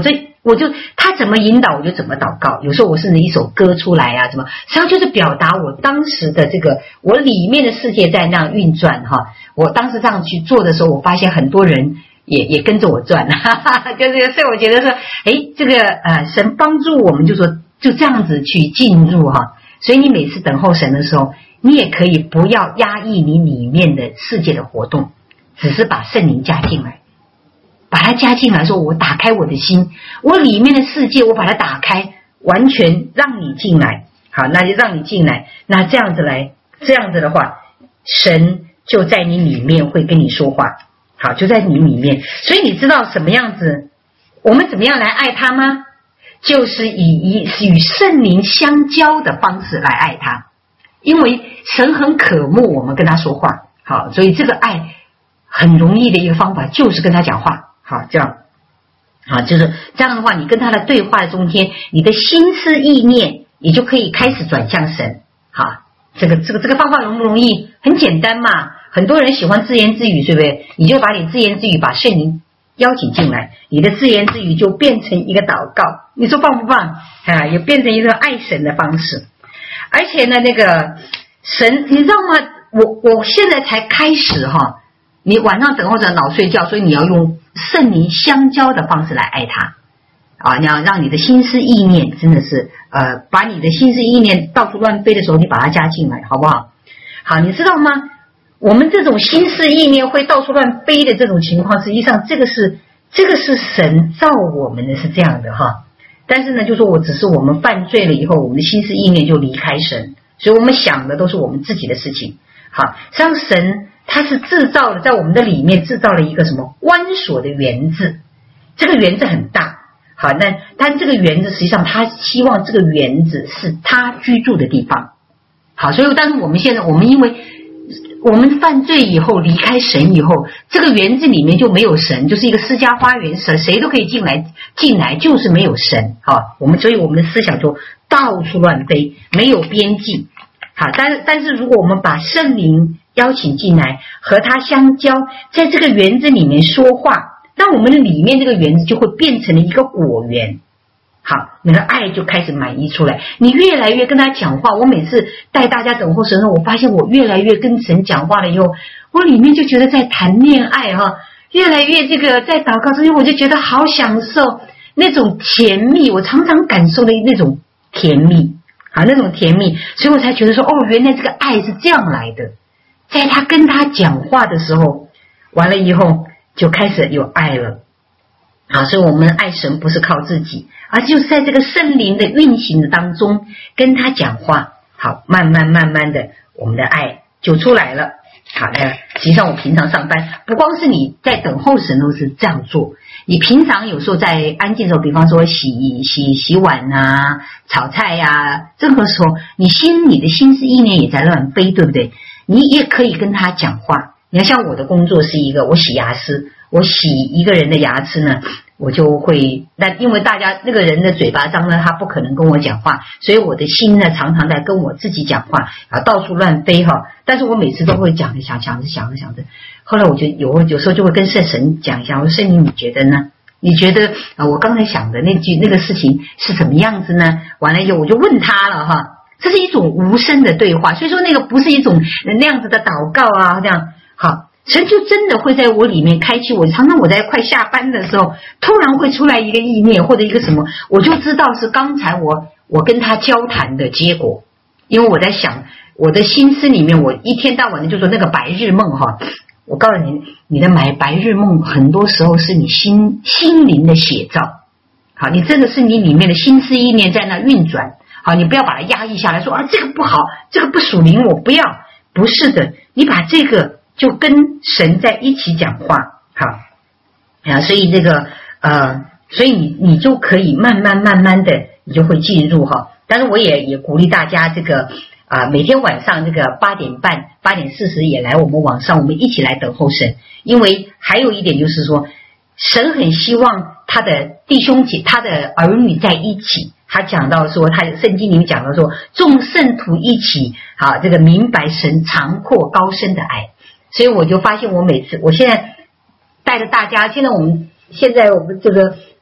他怎么引导我就怎么祷告。有时候我甚至一首歌出来啊，怎么，实际上就是表达我当时的这个我里面的世界在那样运转哈。我当时这样去做的时候，我发现很多人也跟着我转，哈哈，就是所以我觉得说，这个神帮助我们，就说就这样子去进入哈。所以你每次等候神的时候，你也可以不要压抑你里面的世界的活动，只是把圣灵加进来。把它加进来，说我打开我的心，我里面的世界我把它打开，完全让你进来。好，那就让你进来。那这样子的话，神就在你里面会跟你说话。好，就在你里面。所以你知道什么样子，我们怎么样来爱他吗？就是以与圣灵相交的方式来爱他。因为神很渴慕我们跟他说话。好，所以这个爱很容易的一个方法就是跟他讲话。好，这样，好，就是这样的话，你跟他的对话中间，你的心思意念，你就可以开始转向神。好，这个方法容不容易？很简单嘛。很多人喜欢自言自语，对不对？你就把你自言自语，把圣灵邀请进来，你的自言自语就变成一个祷告。你说棒不棒？也变成一个爱神的方式。而且呢，那个神，你知道吗？我现在才开始哈。你晚上等候着脑睡觉，所以你要用圣灵相交的方式来爱他啊！你要让你的心思意念真的是把你的心思意念到处乱飞的时候，你把它加进来，好不好？好，你知道吗？我们这种心思意念会到处乱飞的这种情况，实际上这个是神造我们的是这样的哈。但是呢，就说只是我们犯罪了以后，我们的心思意念就离开神，所以我们想的都是我们自己的事情。好，像神。它是制造了在我们的里面制造了一个什么关锁的园子，这个园子很大。好，但这个园子实际上他希望这个园子是他居住的地方。好，所以但是我们因为我们犯罪以后离开神以后，这个园子里面就没有神，就是一个私家花园，谁都可以进来就是没有神。好，所以我们的思想就到处乱飞，没有边际。好，但是如果我们把圣灵邀请进来，和他相交，在这个园子里面说话，那我们的里面这个园子就会变成了一个果园。好，你的爱就开始满溢出来，你越来越跟他讲话。我每次带大家等候神的时候，我发现我越来越跟神讲话了以后，我里面就觉得在谈恋爱哈，越来越这个在祷告中间，我就觉得好享受那种甜蜜，我常常感受的那种甜蜜啊，那种甜蜜，所以我才觉得说，原来这个爱是这样来的。在他跟他讲话的时候，完了以后就开始有爱了。好，所以我们爱神不是靠自己，而就是在这个圣灵的运行的当中跟他讲话。好，慢慢的我们的爱就出来了。好的，实际上我平常上班不光是你在等候神都是这样做，你平常有时候在安静的时候，比方说洗碗啊，炒菜啊，任何时候你的心思意念也在乱飞，对不对？你也可以跟他讲话。你看，像我的工作是一个，我洗牙齿，我洗一个人的牙齿呢，我就会，那因为大家那个人的嘴巴张呢，他不可能跟我讲话，所以我的心呢常常在跟我自己讲话，到处乱飞哈。但是我每次都会想着，后来我就有时候就会跟圣神讲一下，我说圣灵你觉得呢？你觉得我刚才想的那个事情是什么样子呢？完了以后我就问他了哈。这是一种无声的对话，所以说那个不是一种那样子的祷告啊，这样好，神就真的会在我里面开启我。常常我在快下班的时候，突然会出来一个意念或者一个什么，我就知道是刚才我跟他交谈的结果。因为我在想，我的心思里面，我一天到晚的就说那个白日梦哈。我告诉你，你的白日梦很多时候是你心灵的写照。好，你真的是你里面的心思意念在那运转。好，你不要把它压抑下来，说这个不好，这个不属灵，我不要。不是的，你把这个就跟神在一起讲话。好，所以这个所以你就可以慢慢的，你就会进入哈。但是我也鼓励大家这个每天晚上这个8点半、8点40也来我们网上，我们一起来等候神。因为还有一点就是说，神很希望他的弟兄姐、他的儿女在一起。他讲到说，他圣经里面讲到说，众圣徒一起这个明白神长阔高深的爱。所以我就发现我现在带着大家，现在我们这个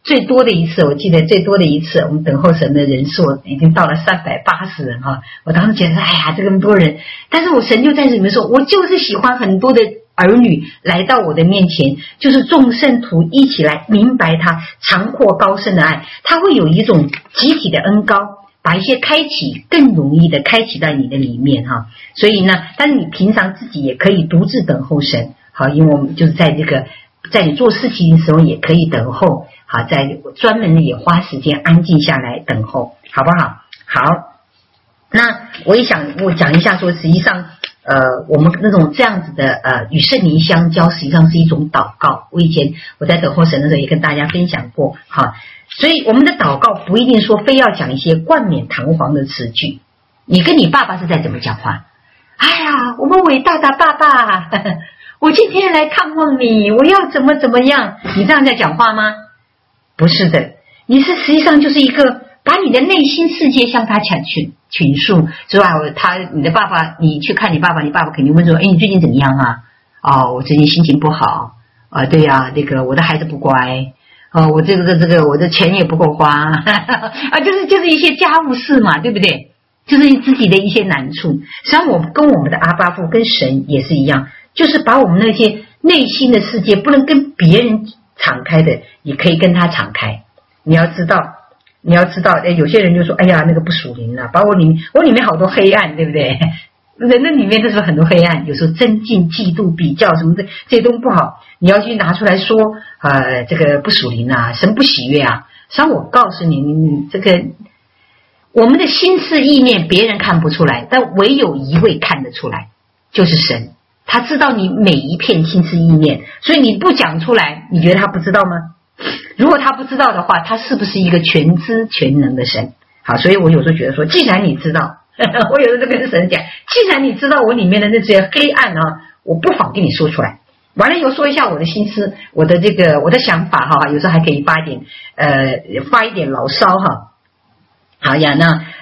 最多的一次，我记得最多的一次，我们等候神的人数已经到了380人哈。我当时觉得，哎呀，这么多人，但是我神就在这里面说，我就是喜欢很多的儿女来到我的面前，就是众圣徒一起来明白他长阔高深的爱，他会有一种集体的恩膏，把一些开启更容易的开启在你的里面哈。所以呢，但是你平常自己也可以独自等候神，好，因为我们就是在你做事情的时候也可以等候，好，在专门的也花时间安静下来等候，好不好？好，那我讲一下说，实际上我们那种这样子的与圣灵相交，实际上是一种祷告。我以前我在等候神的时候也跟大家分享过哈，所以我们的祷告不一定说非要讲一些冠冕堂皇的词句。你跟你爸爸是在怎么讲话？哎呀，我们伟大的爸爸，我今天来看望你，我要怎么样？你这样在讲话吗？不是的，你是实际上就是一个把你的内心世界向他倾诉，是吧？你的爸爸，你去看你爸爸，你爸爸肯定问说：“哎，你最近怎么样啊？”哦，我最近心情不好啊，对呀，那个我的孩子不乖，我这个我的钱也不够花啊，就是一些家务事嘛，对不对？就是自己的一些难处。实际上，我跟我们的阿爸父跟神也是一样，就是把我们那些内心的世界不能跟别人敞开的，也可以跟他敞开。你要知道，有些人就说：“哎呀，那个不属灵了，把我里面好多黑暗，对不对？人的里面都是很多黑暗，有时候增进、嫉妒、比较什么的，这些都不好。你要去拿出来说，这个不属灵啊，神不喜悦啊。实际上，我告诉你这个我们的心思意念，别人看不出来，但唯有一位看得出来，就是神。他知道你每一片心思意念，所以你不讲出来，你觉得他不知道吗？如果他不知道的话，他是不是一个全知全能的神？好，所以我有时候觉得说，既然你知道，我有时候就跟神讲，既然你知道我里面的那些黑暗啊，我不妨跟你说出来。完了以后说一下我的心思，我的想法哈，有时候还可以发一点牢骚哈。好呀，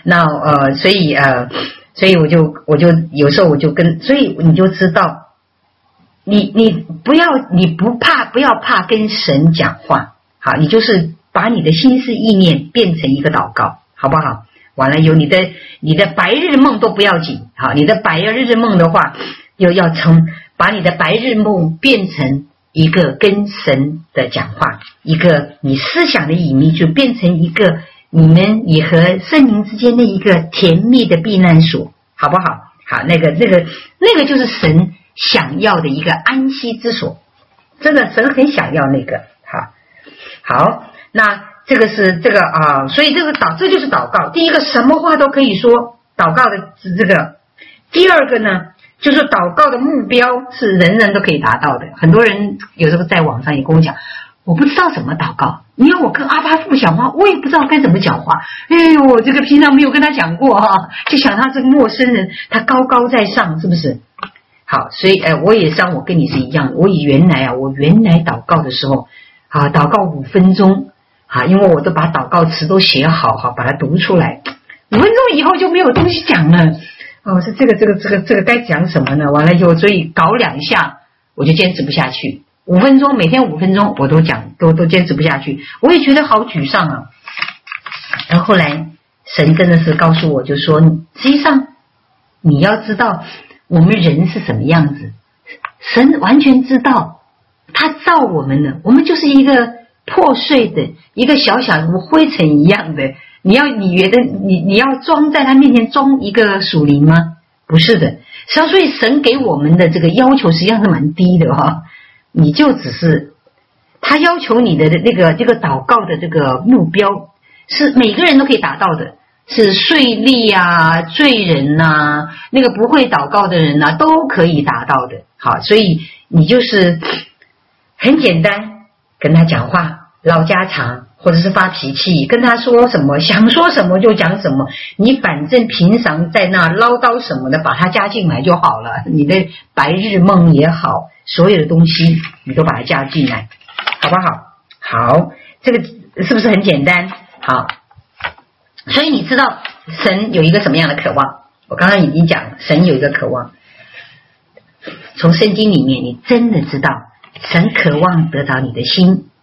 所以我就有时候我就所以你就知道，你不要怕跟神讲话，好，你就是把你的心思意念变成一个祷告，好不好？完了有你的白日梦都不要紧，好，你的白日梦的话，要把你的白日梦变成一个跟神的讲话，一个你思想的隐秘，就变成一个你和圣灵之间的一个甜蜜的避难所，好不好？好，那个就是神想要的一个安息之所，真的神很想要那个。好，那这个是这个啊，所以这就是祷告。第一个，什么话都可以说，祷告的这个。第二个呢，就是祷告的目标是人人都可以达到的。很多人有时候在网上也跟我讲，我不知道怎么祷告。你要我跟阿爸父讲话，我也不知道该怎么讲话。哎呦，我这个平常没有跟他讲过哈，就想他这个陌生人，他高高在上，是不是？好，所以我也像我跟你是一样的。我原来祷告的时候，祷告5分钟，因为我都把祷告词都写好，把它读出来。5分钟以后就没有东西讲了。是这个该讲什么呢？完了以后，所以搞2下我就坚持不下去。5分钟，每天5分钟我都讲，都坚持不下去，我也觉得好沮丧啊。然后后来神真的是告诉我，就说实际上你要知道我们人是什么样子，神完全知道，他造我们的，我们就是一个破碎的，一个小小如灰尘一样的。你觉得你要装在他面前装一个属灵吗？不是的。实际上，所以神给我们的这个要求实际上是蛮低的哈。你就只是他要求你的这个祷告的这个目标是每个人都可以达到的，是税吏啊、罪人啊、那个不会祷告的人啊都可以达到的。好，所以你就是很简单跟他讲话，唠家常。或者是发脾气，跟他说什么，想说什么就讲什么，你反正平常在那唠叨什么的，把它加进来就好了。你的白日梦也好，所有的东西你都把它加进来，好不好？好，这个是不是很简单？好，所以你知道神有一个什么样的渴望？我刚刚已经讲了，神有一个渴望，从圣经里面你真的知道神渴望得着你的心。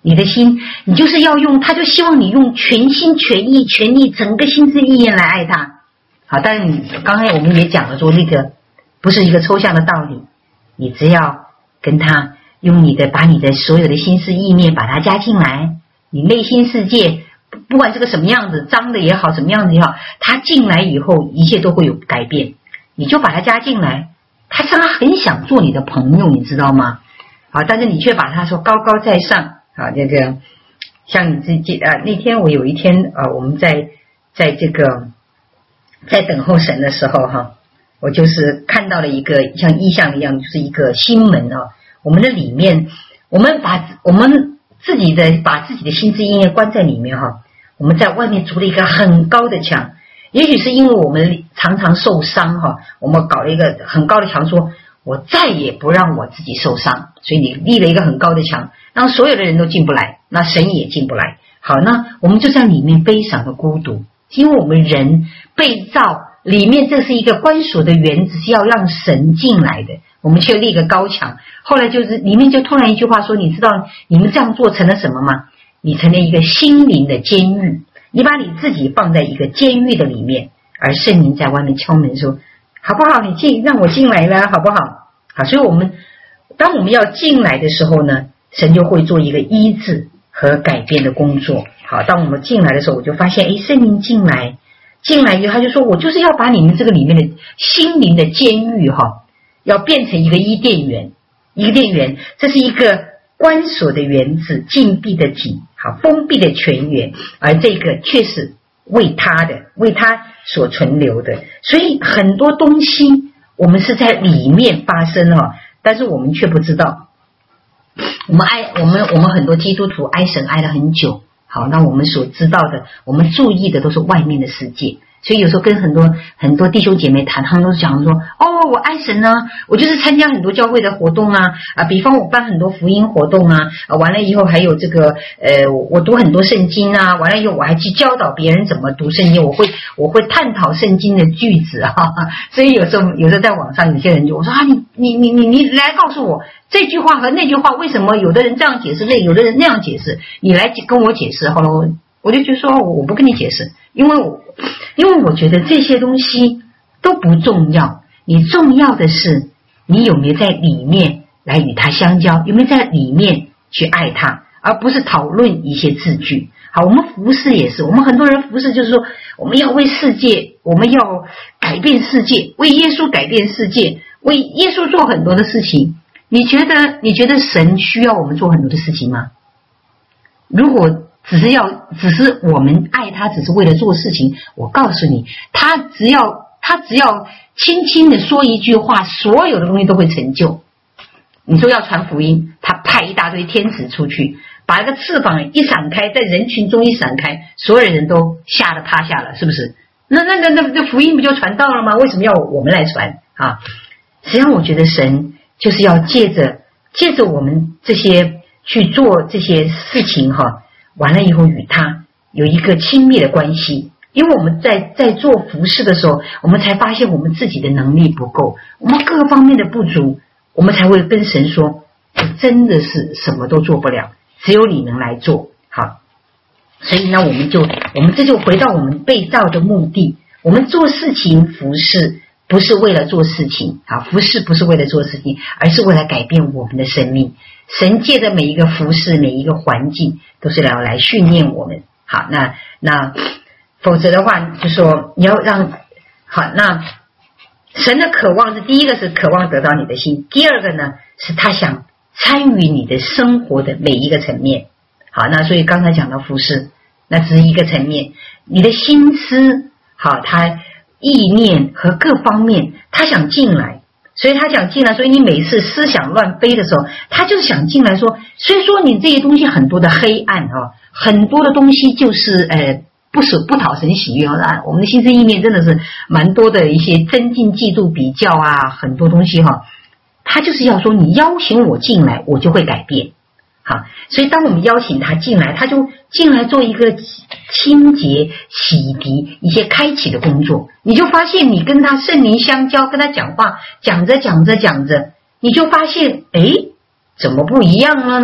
你的心，你就是要用，他就希望你用全心全意全力整个心思意念来爱他。好，但是你刚才我们也讲了说，那个不是一个抽象的道理，你只要跟他用把你的所有的心思意念把它加进来，你内心世界不管这个什么样子，脏的也好，什么样子也好，他进来以后一切都会有改变，你就把他加进来，他很想做你的朋友，你知道吗？好，但是你却把他说高高在上。好，这个像你自己那天我有一天我们在这个在等候神的时候哈，我就是看到了一个像意象一样，就是一个心门我们的里面，我们把自己的心思意念关在里面我们在外面筑了一个很高的墙，也许是因为我们常常受伤我们搞了一个很高的墙，说我再也不让我自己受伤，所以你立了一个很高的墙，让所有的人都进不来，那神也进不来。好，那我们就在里面非常的孤独，因为我们人被造里面，这是一个关锁的园子，是要让神进来的，我们却立个高墙。后来就是里面就突然一句话说，你知道你们这样做成了什么吗？你成了一个心灵的监狱，你把你自己放在一个监狱的里面，而圣灵在外面敲门说，好不好，你让我进来了好不好？好，所以当我们要进来的时候呢，神就会做一个医治和改变的工作。好，当我们进来的时候，我就发现圣灵进来以后，他就说我就是要把你们这个里面的心灵的监狱要变成一个伊甸园，这是一个关锁的园子，禁闭的井，好，封闭的泉源，而这个却是为他所存留的。所以很多东西我们是在里面发生但是我们却不知道。我们很多基督徒爱神爱了很久，好，那我们所知道的，我们注意的都是外面的世界。所以有时候跟很多弟兄姐妹谈，他们都讲说，我爱神我就是参加很多教会的活动比方我办很多福音活动完了以后还有这个我读很多圣经完了以后我还去教导别人怎么读圣经，我会探讨圣经的句子所以有时候在网上有些人就我说你来告诉我这句话和那句话为什么有的人这样解释，有的人那样解释，你来跟我解释。后来我就觉得说我不跟你解释，因为我觉得这些东西都不重要，你重要的是你有没有在里面来与他相交，有没有在里面去爱他，而不是讨论一些字句。好，我们服事也是，我们很多人服事就是说我们要为世界，我们要改变世界，为耶稣改变世界，为耶稣做很多的事情。你觉得神需要我们做很多的事情吗？如果只是我们爱他只是为了做事情，我告诉你，他只要轻轻的说一句话，所有的东西都会成就。你说要传福音，他派一大堆天使出去，把那个翅膀一闪开，在人群中一闪开，所有人都吓得趴下了，是不是？那福音不就传到了吗？为什么要我们来传实际上我觉得神就是要借着我们这些去做这些事情完了以后与他有一个亲密的关系。因为我们在做服事的时候，我们才发现我们自己的能力不够，我们各方面的不足，我们才会跟神说，我真的是什么都做不了，只有你能来做。好，所以呢我们这就回到我们被造的目的，我们做事情服事不是为了做事情服事不是为了做事情，而是为了改变我们的生命。神借的每一个服事，每一个环境都是要来训练我们。好，那否则的话就说你要让好，那神的渴望是第一个是渴望得到你的心，第二个呢是他想参与你的生活的每一个层面。好，那所以刚才讲到服事，那只是一个层面，你的心思好，他意念和各方面他想进来，所以他想进来，所以你每次思想乱飞的时候，他就想进来说，所以说你这些东西很多的黑暗很多的东西就是不讨神喜悦我们的心思意念真的是蛮多的一些增进嫉妒比较很多东西他就是要说你邀请我进来，我就会改变。好，所以当我们邀请他进来，他就进来做一个清洁洗涤一些开启的工作。你就发现你跟他圣灵相交，跟他讲话，讲着你就发现怎么不一样了呢？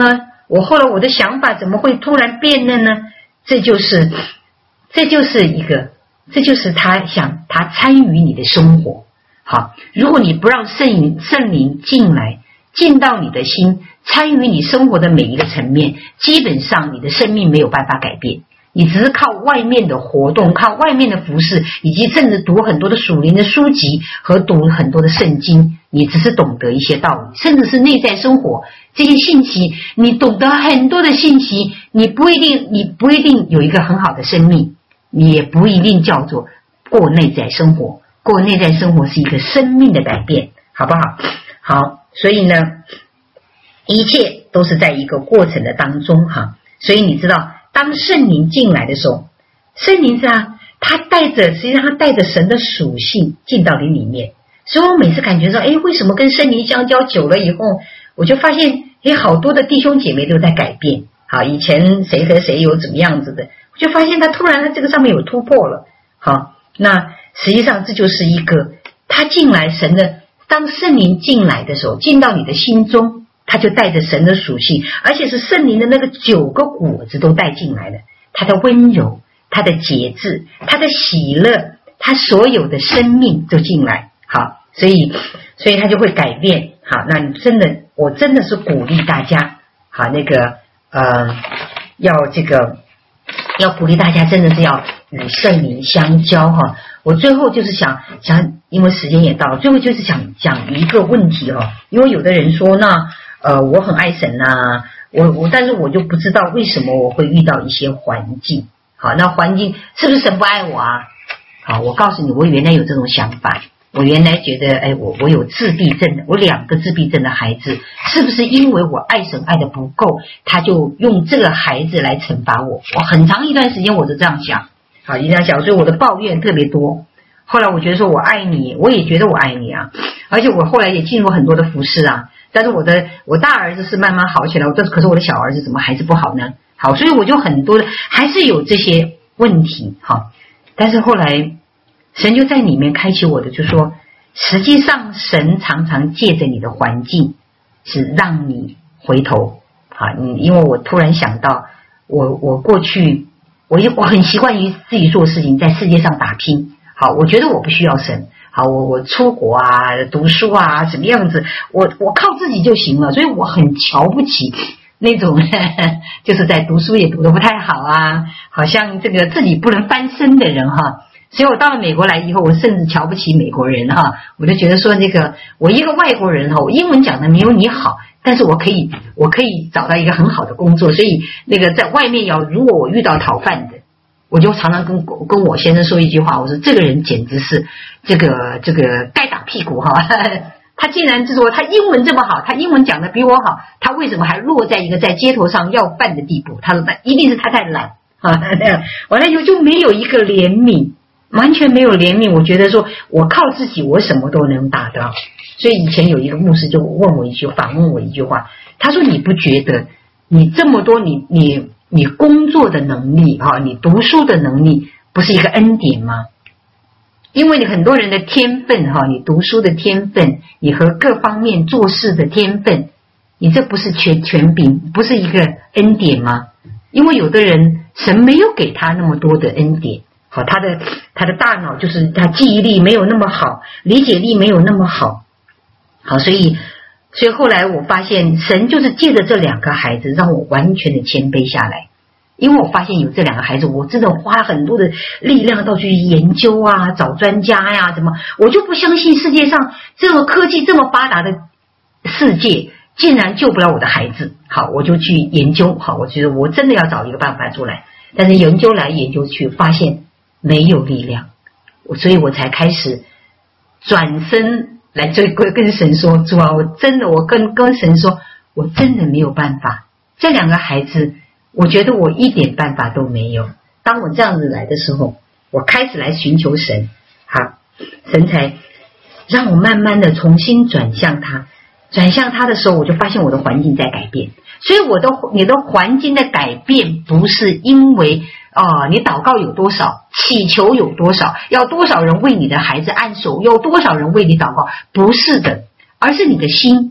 我后来我的想法怎么会突然变了呢？这就是他参与你的生活。好，如果你不让圣灵进到你的心，参与你生活的每一个层面，基本上你的生命没有办法改变。你只是靠外面的活动，靠外面的服饰，以及甚至读很多的属灵的书籍和读很多的圣经，你只是懂得一些道理，甚至是内在生活这些信息，你懂得很多的信息，你不一定有一个很好的生命，你也不一定叫做过内在生活。过内在生活是一个生命的改变，好不好？好，所以呢，一切都是在一个过程的当中哈。所以你知道，当圣灵进来的时候，圣灵实际上他带着神的属性进到你里面。所以我每次感觉说，为什么跟圣灵相交久了以后，我就发现，好多的弟兄姐妹都在改变。好，以前谁和谁有怎么样子的，我就发现他突然他这个上面有突破了。好，那实际上这就是一个他进来当圣灵进来的时候，进到你的心中，他就带着神的属性，而且是圣灵的那个9个果子都带进来了，他的温柔，他的节制，他的喜乐，他所有的生命都进来。好，所以他就会改变。好，那我真的是鼓励大家，好，要鼓励大家，真的是要与圣灵相交哈。我最后就是想，因为时间也到了，最后就是想讲一个问题哈。因为有的人说，我很爱神啊，但是我就不知道为什么我会遇到一些环境。好，那环境是不是神不爱我啊？好，我告诉你，我原来有这种想法。我原来觉得，我有自闭症，我2个自闭症的孩子，是不是因为我爱神爱的不够，他就用这个孩子来惩罚我？我很长一段时间我都这样想，好，一这样想，所以我的抱怨特别多。后来我觉得说我爱你，我也觉得我爱你啊，而且我后来也进入很多的服事啊。但是我大儿子是慢慢好起来，可是我的小儿子怎么还是不好呢？好，所以我就很多的还是有这些问题。好，但是后来神就在里面开启我的，就说实际上神常常借着你的环境是让你回头。好，因为我突然想到我过去我很习惯于自己做事情，在世界上打拼。好，我觉得我不需要神。好，我出国啊，读书啊，什么样子，我靠自己就行了。所以我很瞧不起那种就是在读书也读得不太好啊，好像这个自己不能翻身的人哈。所以我到了美国来以后，我甚至瞧不起美国人哈。我就觉得说我一个外国人哈，我英文讲的没有你好，但是我可以找到一个很好的工作。所以在外面如果我遇到讨饭的，我就常常跟我先生说一句话，我说这个人简直是这个该打屁股哈。他竟然就说他英文这么好，他英文讲的比我好，他为什么还落在一个在街头上要饭的地步？他说那一定是他太懒啊。完了以后就没有一个怜悯，完全没有怜悯。我觉得说我靠自己我什么都能达到。所以以前有一个牧师就问我一句话，他说你不觉得你这么多你工作的能力哈，你读书的能力不是一个恩典吗？因为你很多人的天分哈，你读书的天分，你和各方面做事的天分，你这不是权柄，不是一个恩典吗？因为有的人神没有给他那么多的恩典，好，他的大脑就是他记忆力没有那么好，理解力没有那么好。好，所以后来我发现神就是借着这2个孩子让我完全的谦卑下来。因为我发现有这2个孩子，我真的花很多的力量到去研究啊，找专家呀，我就不相信世界上这个科技这么发达的世界竟然救不了我的孩子。好，我就去研究。好，我觉得我真的要找一个办法出来，但是研究来研究去发现没有力量，所以我才开始转身来跟神说，主啊，我跟神说，我真的没有办法，这2个孩子我觉得我一点办法都没有。当我这样子来的时候，我开始来寻求神，好，神才让我慢慢的重新转向他的时候，我就发现我的环境在改变。所以你的环境的改变不是因为你祷告有多少，祈求有多少，要多少人为你的孩子按手，有多少人为你祷告，不是的，而是你的心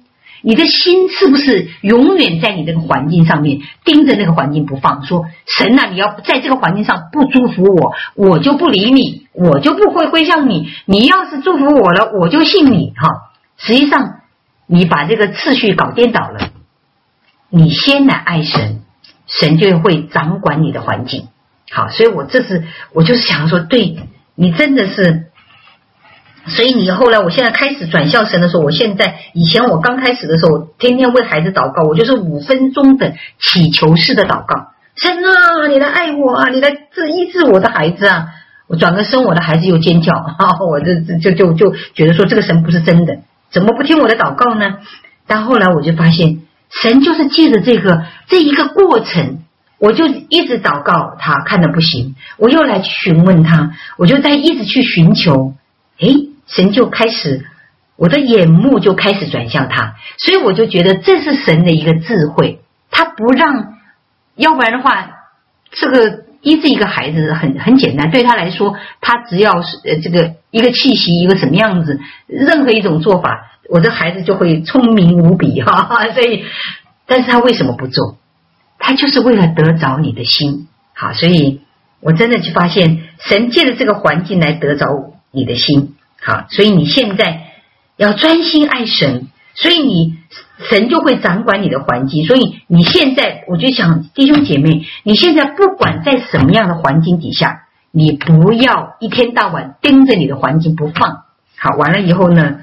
你的心是不是永远在你这个环境上面盯着那个环境不放，说神啊，你要在这个环境上不祝福我，我就不理你，我就不会归向你，你要是祝福我了，我就信你哈。实际上你把这个次序搞颠倒了，你先来爱神，神就会掌管你的环境。好，所以我就是想说，对，你真的是，所以你后来我现在开始转向神的时候，以前我刚开始的时候天天为孩子祷告，我就是5分钟的祈求式的祷告，神啊，你来爱我啊，你来医治我的孩子啊。我转个身，我的孩子又尖叫，我就觉得说这个神不是真的，怎么不听我的祷告呢？但后来我就发现神就是借着这一个过程，我就一直祷告他，看得不行，我又来询问他，我就在一直去寻求，神就开始，我的眼目就开始转向他，所以我就觉得这是神的一个智慧，他不让，要不然的话，这个医治一个孩子很简单，对他来说，他只要是这个一个气息，一个什么样子，任何一种做法，我的孩子就会聪明无比所以，但是他为什么不做？他就是为了得着你的心。好，所以我真的去发现神借着这个环境来得着你的心。好，所以你现在要专心爱神，所以神就会掌管你的环境。所以你现在，我就想弟兄姐妹，你现在不管在什么样的环境底下，你不要一天到晚盯着你的环境不放。好，完了以后呢，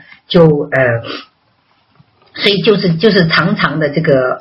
所以就是常常的这个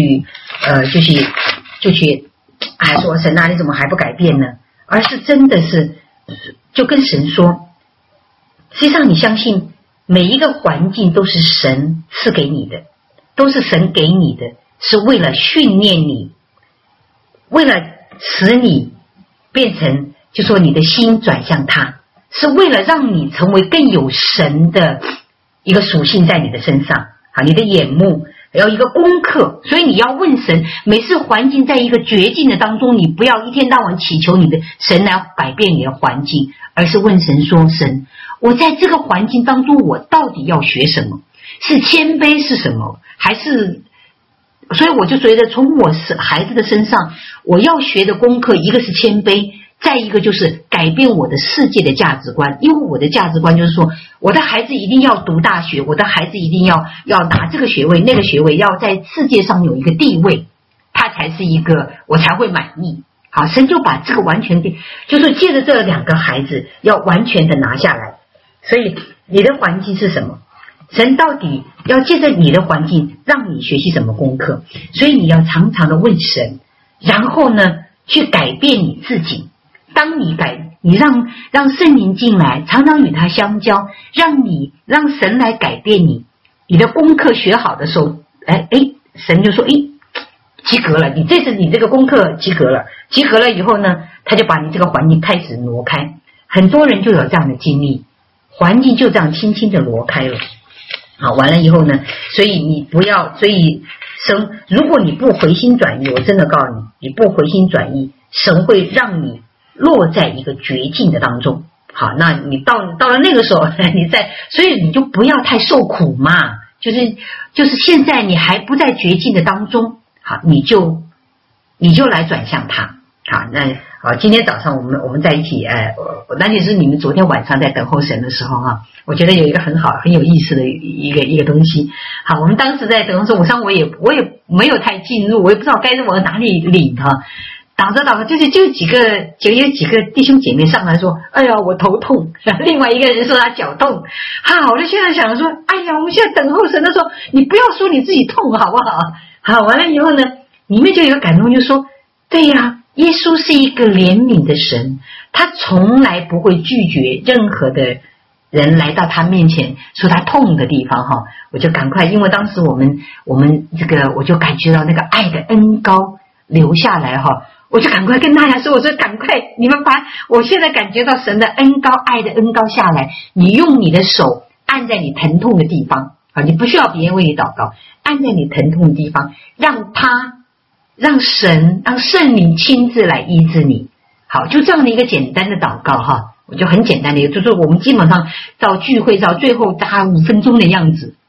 就去还说神啊，你怎么还不改变呢？而是真的是就跟神说，实际上你相信每一个环境都是神赐给你的，都是神给你的，是为了训练你，为了使你变成，就说你的心转向他，是为了让你成为更有神的一个属性在你的身上。好，你的眼目要一个功课，所以你要问神，每次环境在一个绝境的当中，你不要一天到晚祈求你的神来改变你的环境，而是问神说，神，我在这个环境当中我到底要学什么？是谦卑是什么？还是，所以我就觉得从我孩子的身上，我要学的功课，一个是谦卑，再一个就是改变我的世界的价值观。因为我的价值观就是说，我的孩子一定要读大学，我的孩子一定要拿这个学位那个学位，要在世界上有一个地位，他才是一个我才会满意。好，神就把这个完全的，就是借着这2个孩子要完全的拿下来。所以你的环境是什么？神到底要借着你的环境让你学习什么功课？所以你要常常的问神，然后呢去改变你自己。当你让圣灵进来，常常与他相交，让神来改变你，你的功课学好的时候，神就说，及格了，你这次你这个功课及格了，及格了以后呢，他就把你这个环境开始挪开。很多人就有这样的经历，环境就这样轻轻的挪开了。好，完了以后呢，所以你不要，所以神，如果你不回心转意，我真的告诉你，你不回心转意，神会让你落在一个绝境的当中。好，那你到了那个时候，所以你就不要太受苦嘛，就是现在你还不在绝境的当中，好，你就来转向他。好，那好，今天早上我们在一起，那就是你们昨天晚上在等候神的时候我觉得有一个很好很有意思的一个东西。好，我们当时在等候神，我也没有太进入，我也不知道该往哪里领祷着就有几个弟兄姐妹上来说，哎呀我头痛，另外一个人说他脚痛。好，我就现在想说，哎呀我们现在等候神的时候，你不要说你自己痛好不好？好，完了以后呢，里面就有感动，就说对呀，耶稣是一个怜悯的神，他从来不会拒绝任何的人来到他面前说他痛的地方我就赶快，因为当时我们这个我就感觉到那个爱的恩膏流下来我就赶快跟大家说，我说赶快你们把我现在感觉到神的恩膏，爱的恩膏下来，你用你的手按在你疼痛的地方你不需要别人为你祷告，按在你疼痛的地方，让圣灵亲自来医治你。好，就这样的一个简单的祷告我就很简单的，就是我们基本上到聚会到最后大概5分钟的样子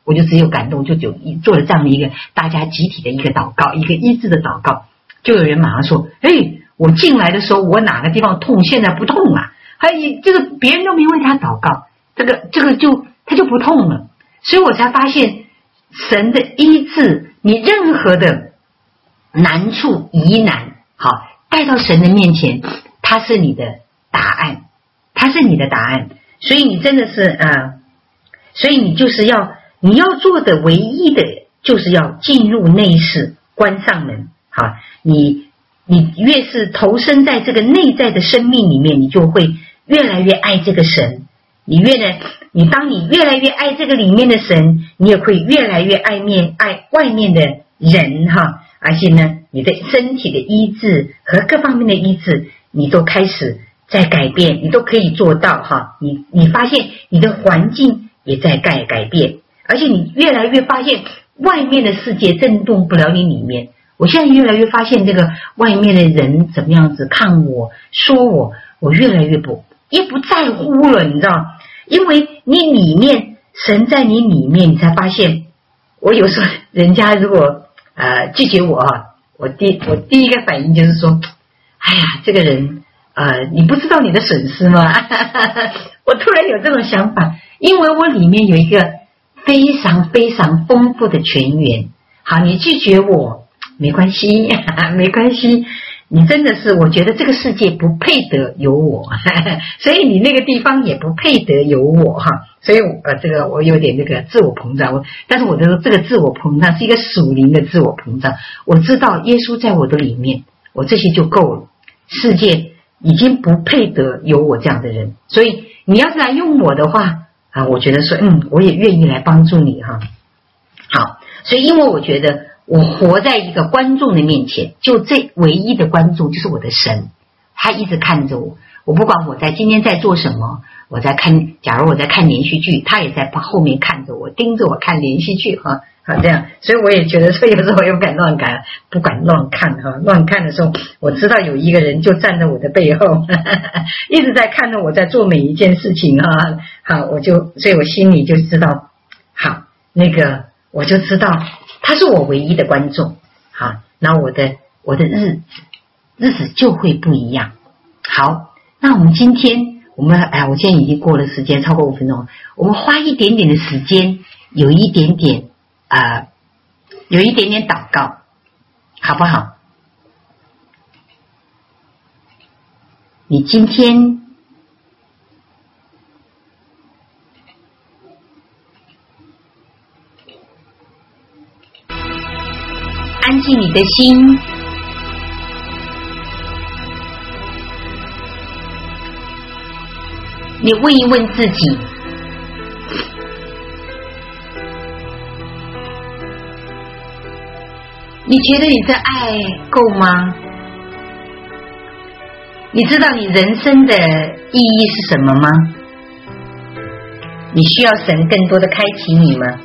我就只有感动，就做了这样的一个大家集体的一个祷告，一个医治的祷告。就有人马上说，我进来的时候我哪个地方痛，现在不痛了，还有这个别人都没为他祷告，这个他就不痛了。所以我才发现神的医治，你任何的难处疑难，好带到神的面前，他是你的答案，他是你的答案。所以你真的是所以你就是你要做的唯一的就是要进入内室，关上门。好，你越是投身在这个内在的生命里面，你就会越来越爱这个神。当你越来越爱这个里面的神，你也会越来越爱外面的人哈。而且呢，你的身体的医治和各方面的医治，你都开始在改变，你都可以做到哈。你发现你的环境也在改变，而且你越来越发现外面的世界震动不了你里面。我现在越来越发现这个外面的人怎么样子看我说我越来越不在乎了，你知道，因为你里面神在你里面，你才发现。我有时候人家如果拒绝我我第一个反应就是说，哎呀，这个人你不知道你的损失吗？我突然有这种想法，因为我里面有一个非常非常丰富的泉源。好，你拒绝我没关系，没关系，你真的是，我觉得这个世界不配得有我，所以你那个地方也不配得有我哈。所以这个我有点这个自我膨胀，但是我的这个自我膨胀是一个属灵的自我膨胀。我知道耶稣在我的里面，我这些就够了，世界已经不配得有我这样的人。所以你要是来用我的话我觉得说我也愿意来帮助你哈。好，所以因为我觉得我活在一个观众的面前，就这唯一的观众就是我的神，他一直看着我，我不管我今天在做什么，假如我在看连续剧，他也在后面看着我，盯着我看连续剧好这样。所以我也觉得说有时候我又不敢乱看，不管乱看乱看的时候，我知道有一个人就站在我的背后一直在看着我在做每一件事情好，所以我心里就知道，好，那个我就知道他是我唯一的观众。好，那我的日子就会不一样。好，那我们今天我现在已经过了时间超过5分钟，我们花一点点的时间，有一点点祷告，好不好？你今天安静你的心，你问一问自己，你觉得你的爱够吗？你知道你人生的意义是什么吗？你需要神更多的开启你吗？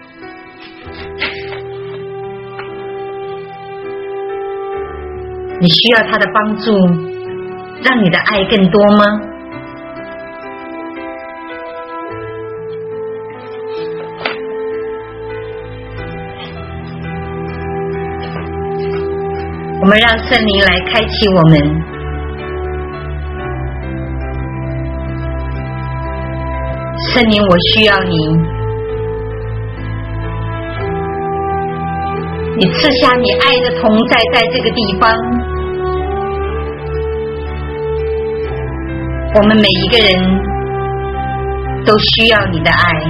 你需要他的帮助，让你的爱更多吗？我们让圣灵来开启我们。圣灵，我需要你，你赐下你爱的同在在这个地方。我们每一个人都需要你的爱。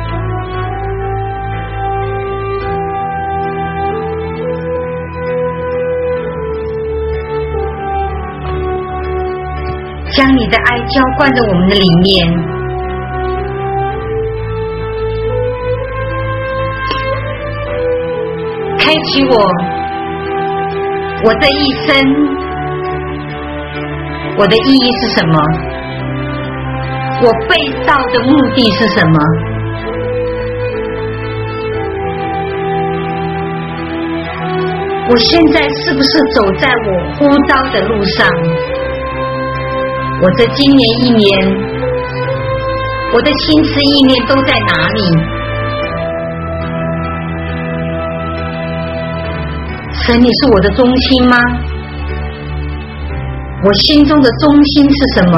将你的爱浇灌在我们的里面，开启我这一生，我的意义是什么？我被造的目的是什么？我现在是不是走在我呼召的路上？我这今年1年，我的心思意念都在哪里？ 神，你是我的中心吗？我心中的中心是什么？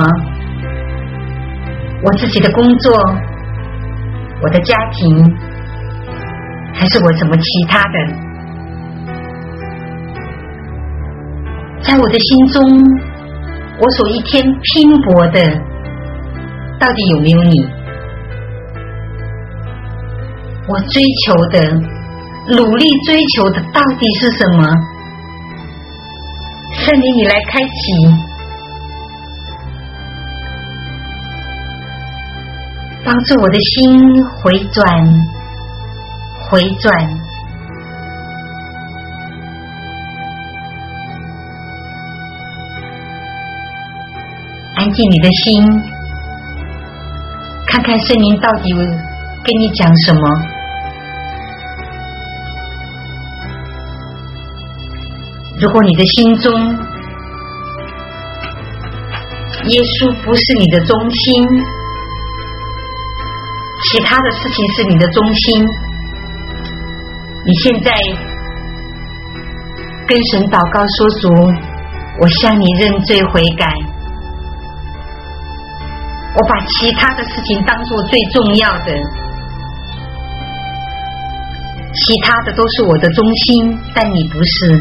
我自己的工作，我的家庭，还是我什么其他的？在我的心中，我所一天拼搏的，到底有没有你？我追求的，努力追求的，到底是什么？圣灵，你来开启，帮助我的心回转，回转。安静你的心，看看圣灵到底跟你讲什么。如果你的心中耶稣不是你的中心，其他的事情是你的中心，你现在跟神祷告说，主，我向你认罪悔改，我把其他的事情当作最重要的，其他的都是我的中心，但你不是。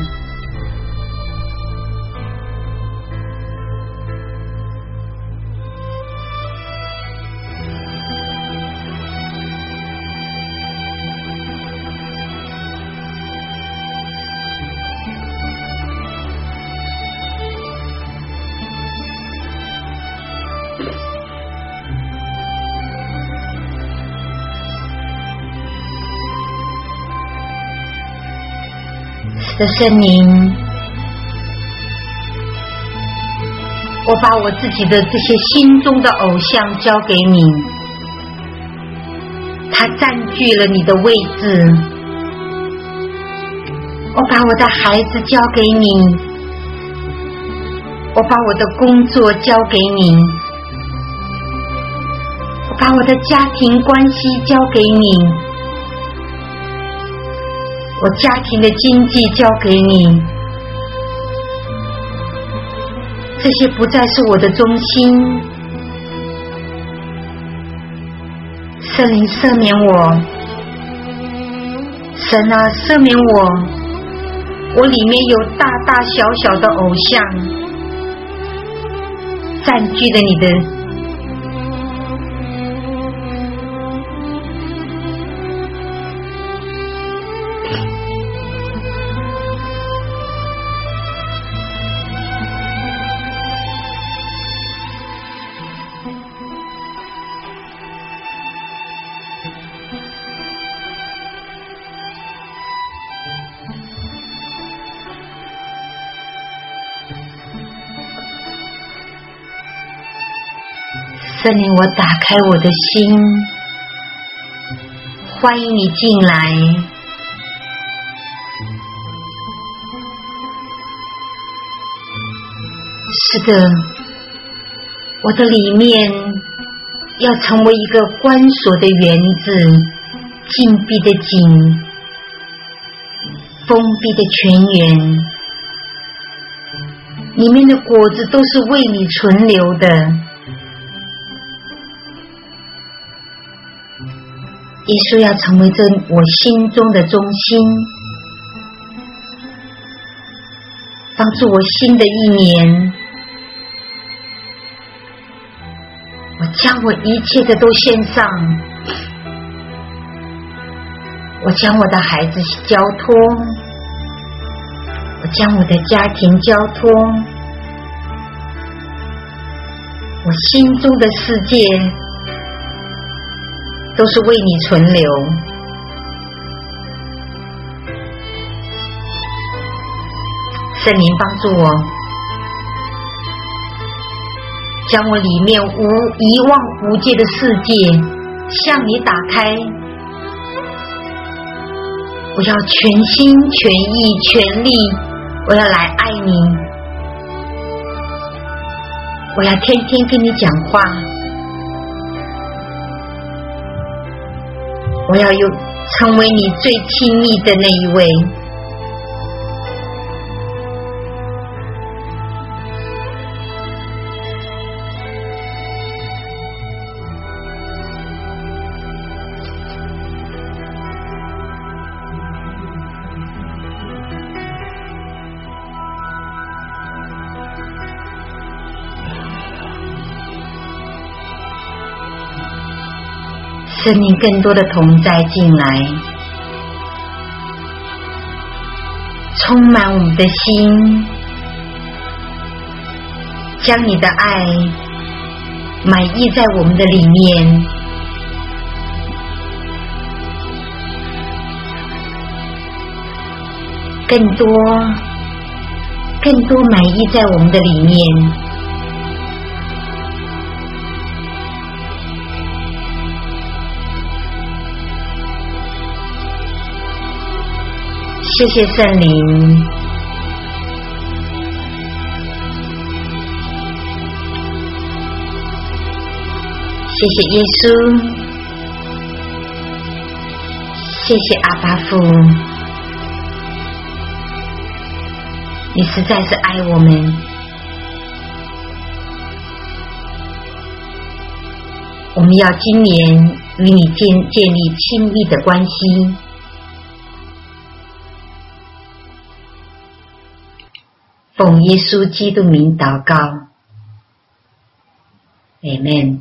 的圣灵，我把我自己的这些心中的偶像交给你，它占据了你的位置。我把我的孩子交给你，我把我的工作交给你，我把我的家庭关系交给你，我家庭的经济交给你，这些不再是我的中心。圣灵赦免我，神啊，赦免我里面有大大小小的偶像，占据了你的圣灵，我打开我的心，欢迎你进来。是的，我的里面要成为一个关锁的园子，禁闭的井，封闭的泉源，里面的果子都是为你存留的。耶稣要成为我心中的中心，帮助我新的一年，我将我一切的都献上，我将我的孩子交托，我将我的家庭交托，我心中的世界都是为你存留。圣灵帮助我，将我里面一望无际的世界向你打开。我要全心全意全力，我要来爱你，我要天天跟你讲话，我要成为你最亲密的那一位。 生命更多的同在进来，充满我们的心，将你的爱满溢在我们的里面，更多满溢在我们的里面。谢谢圣灵，谢谢耶稣，谢谢阿爸父，你实在是爱我们。我们要今年与你建立亲密的关系。奉耶稣基督名祷告 Amen。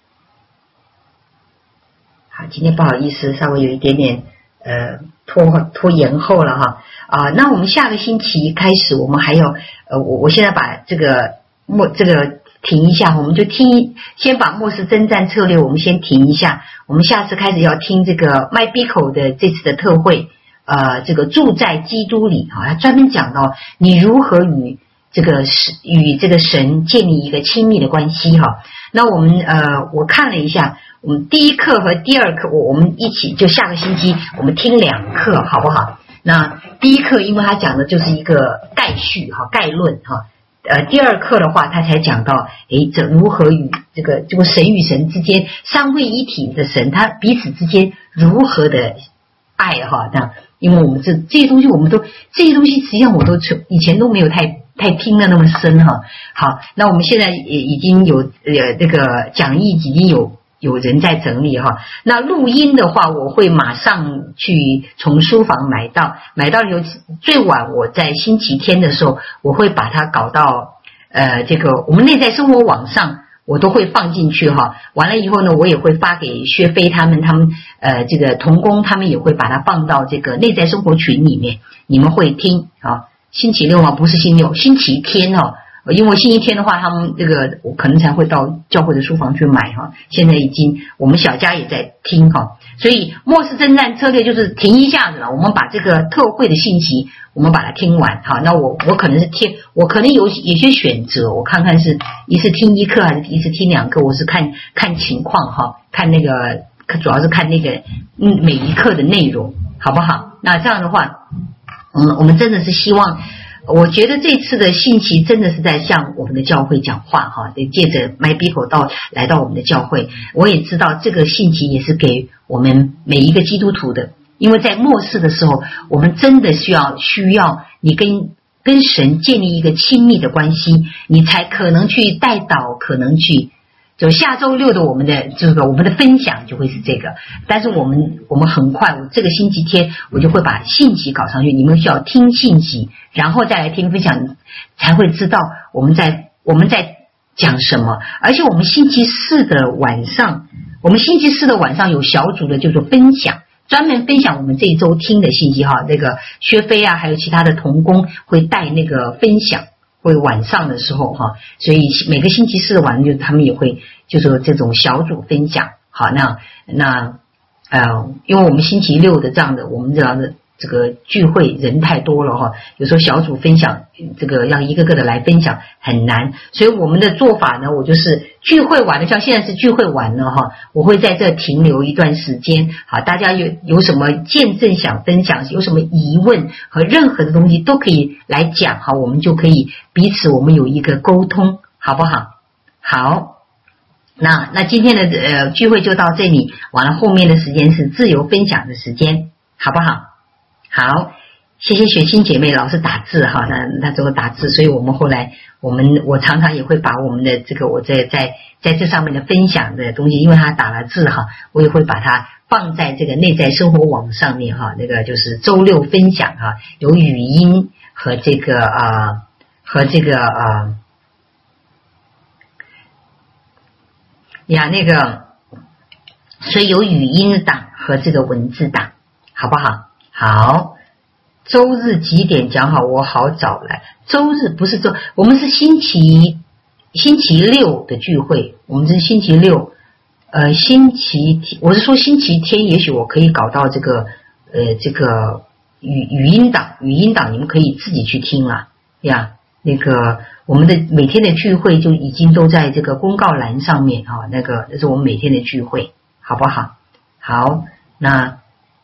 好，今天不好意思，稍微有一点点拖延后了哈。那我们下个星期开始，我们还有我现在把这个停一下，我们就先把末世征战策略我们先停一下，我们下次开始要听这个麦比口的这次的特会。这个住在基督里他专门讲到你如何与这个神建立一个亲密的关系哈。那我们我看了一下，我们第一课和第二课我们一起，就下个星期我们听2课好不好？那第一课因为他讲的就是一个概叙概论第二课的话他才讲到这如何与这个神与神之间三位一体的神，他彼此之间如何的爱那因为我们这些东西这些东西实际上我都以前都没有太听得那么深好，那我们现在也已经有这个讲义已经有人在整理那录音的话我会马上去从书房买到有最晚我在星期天的时候我会把它搞到这个我们内在生活网上，我都会放进去完了以后呢，我也会发给薛飞他们这个同工，他们也会把它放到这个内在生活群里面，你们会听星期六不是星期六，星期天因为星期天的话他们这个我可能才会到教会的书房去买现在已经我们小家也在听所以末世征战策略就是停一下子了，我们把这个特会的信息我们把它听完那我可能是我可能有些选择，我看看是一次听1课还是一次听2课，我是看情况看那个主要是看那个每一课的内容好不好？那这样的话我们真的是希望，我觉得这次的信息真的是在向我们的教会讲话借着麦比口来到我们的教会，我也知道这个信息也是给我们每一个基督徒的，因为在末世的时候我们真的需要你跟神建立一个亲密的关系，你才可能去带导，可能去就下周6的我们的分享就会是这个，但是我们很快这个星期天我就会把信息搞上去，你们需要听信息然后再来听分享，才会知道我们在讲什么。而且我们星期四的晚上有小组的就是分享，专门分享我们这一周听的信息那个薛飞还有其他的同工会带那个分享，会晚上的时候所以每个星期四的晚上他们也会就是这种小组分享。好，那因为我们星期六的这样的我们这样的这个聚会人太多了有时候小组分享这个要一个个的来分享很难，所以我们的做法呢，我就是聚会完了，像现在是聚会完了我会在这停留一段时间。好，大家有什么见证想分享，有什么疑问和任何的东西都可以来讲我们就可以彼此我们有一个沟通，好不好？好，那今天的聚会就到这里，完了后面的时间是自由分享的时间，好不好？好，谢谢雪清姐妹老是打字那这个打字，所以我们后来我常常也会把我们的这个我在这上面的分享的东西，因为他打了字我也会把它放在这个内在生活网上面那个就是周6分享有语音和这个那个所以有语音档和这个文字档，好不好？好，周日几点讲好？我好早来。周日不是我们是星期六的聚会，我们是星期六。我是说星期天，也许我可以搞到这个语音档你们可以自己去听了呀。那个我们的每天的聚会就已经都在这个公告栏上面啊，那是我们每天的聚会，好不好？好，那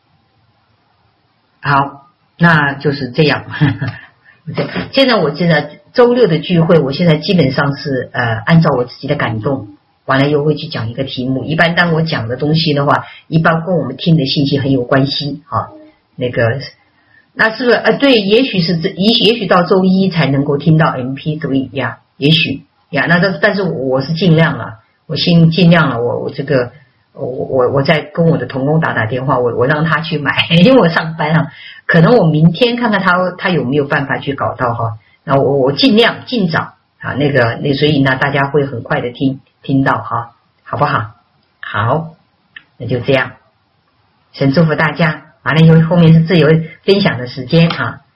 就是这样。现在我记得周六的聚会，我现在基本上是按照我自己的感动，完了又会去讲一个题目。一般当我讲的东西的话，一般跟我们听的信息很有关系啊。那是不是对？也许到周一才能够听到 MP3 呀，也许呀。但是我是尽量了，我尽量了。我这个我在跟我的同工打电话，我让他去买，因为我上班啊。可能我明天看看他有没有办法去搞到哈。那我尽早啊，所以呢大家会很快的听到哈，好不好？好，那就这样。神祝福大家。完了以后，后面是自由分享的时间啊。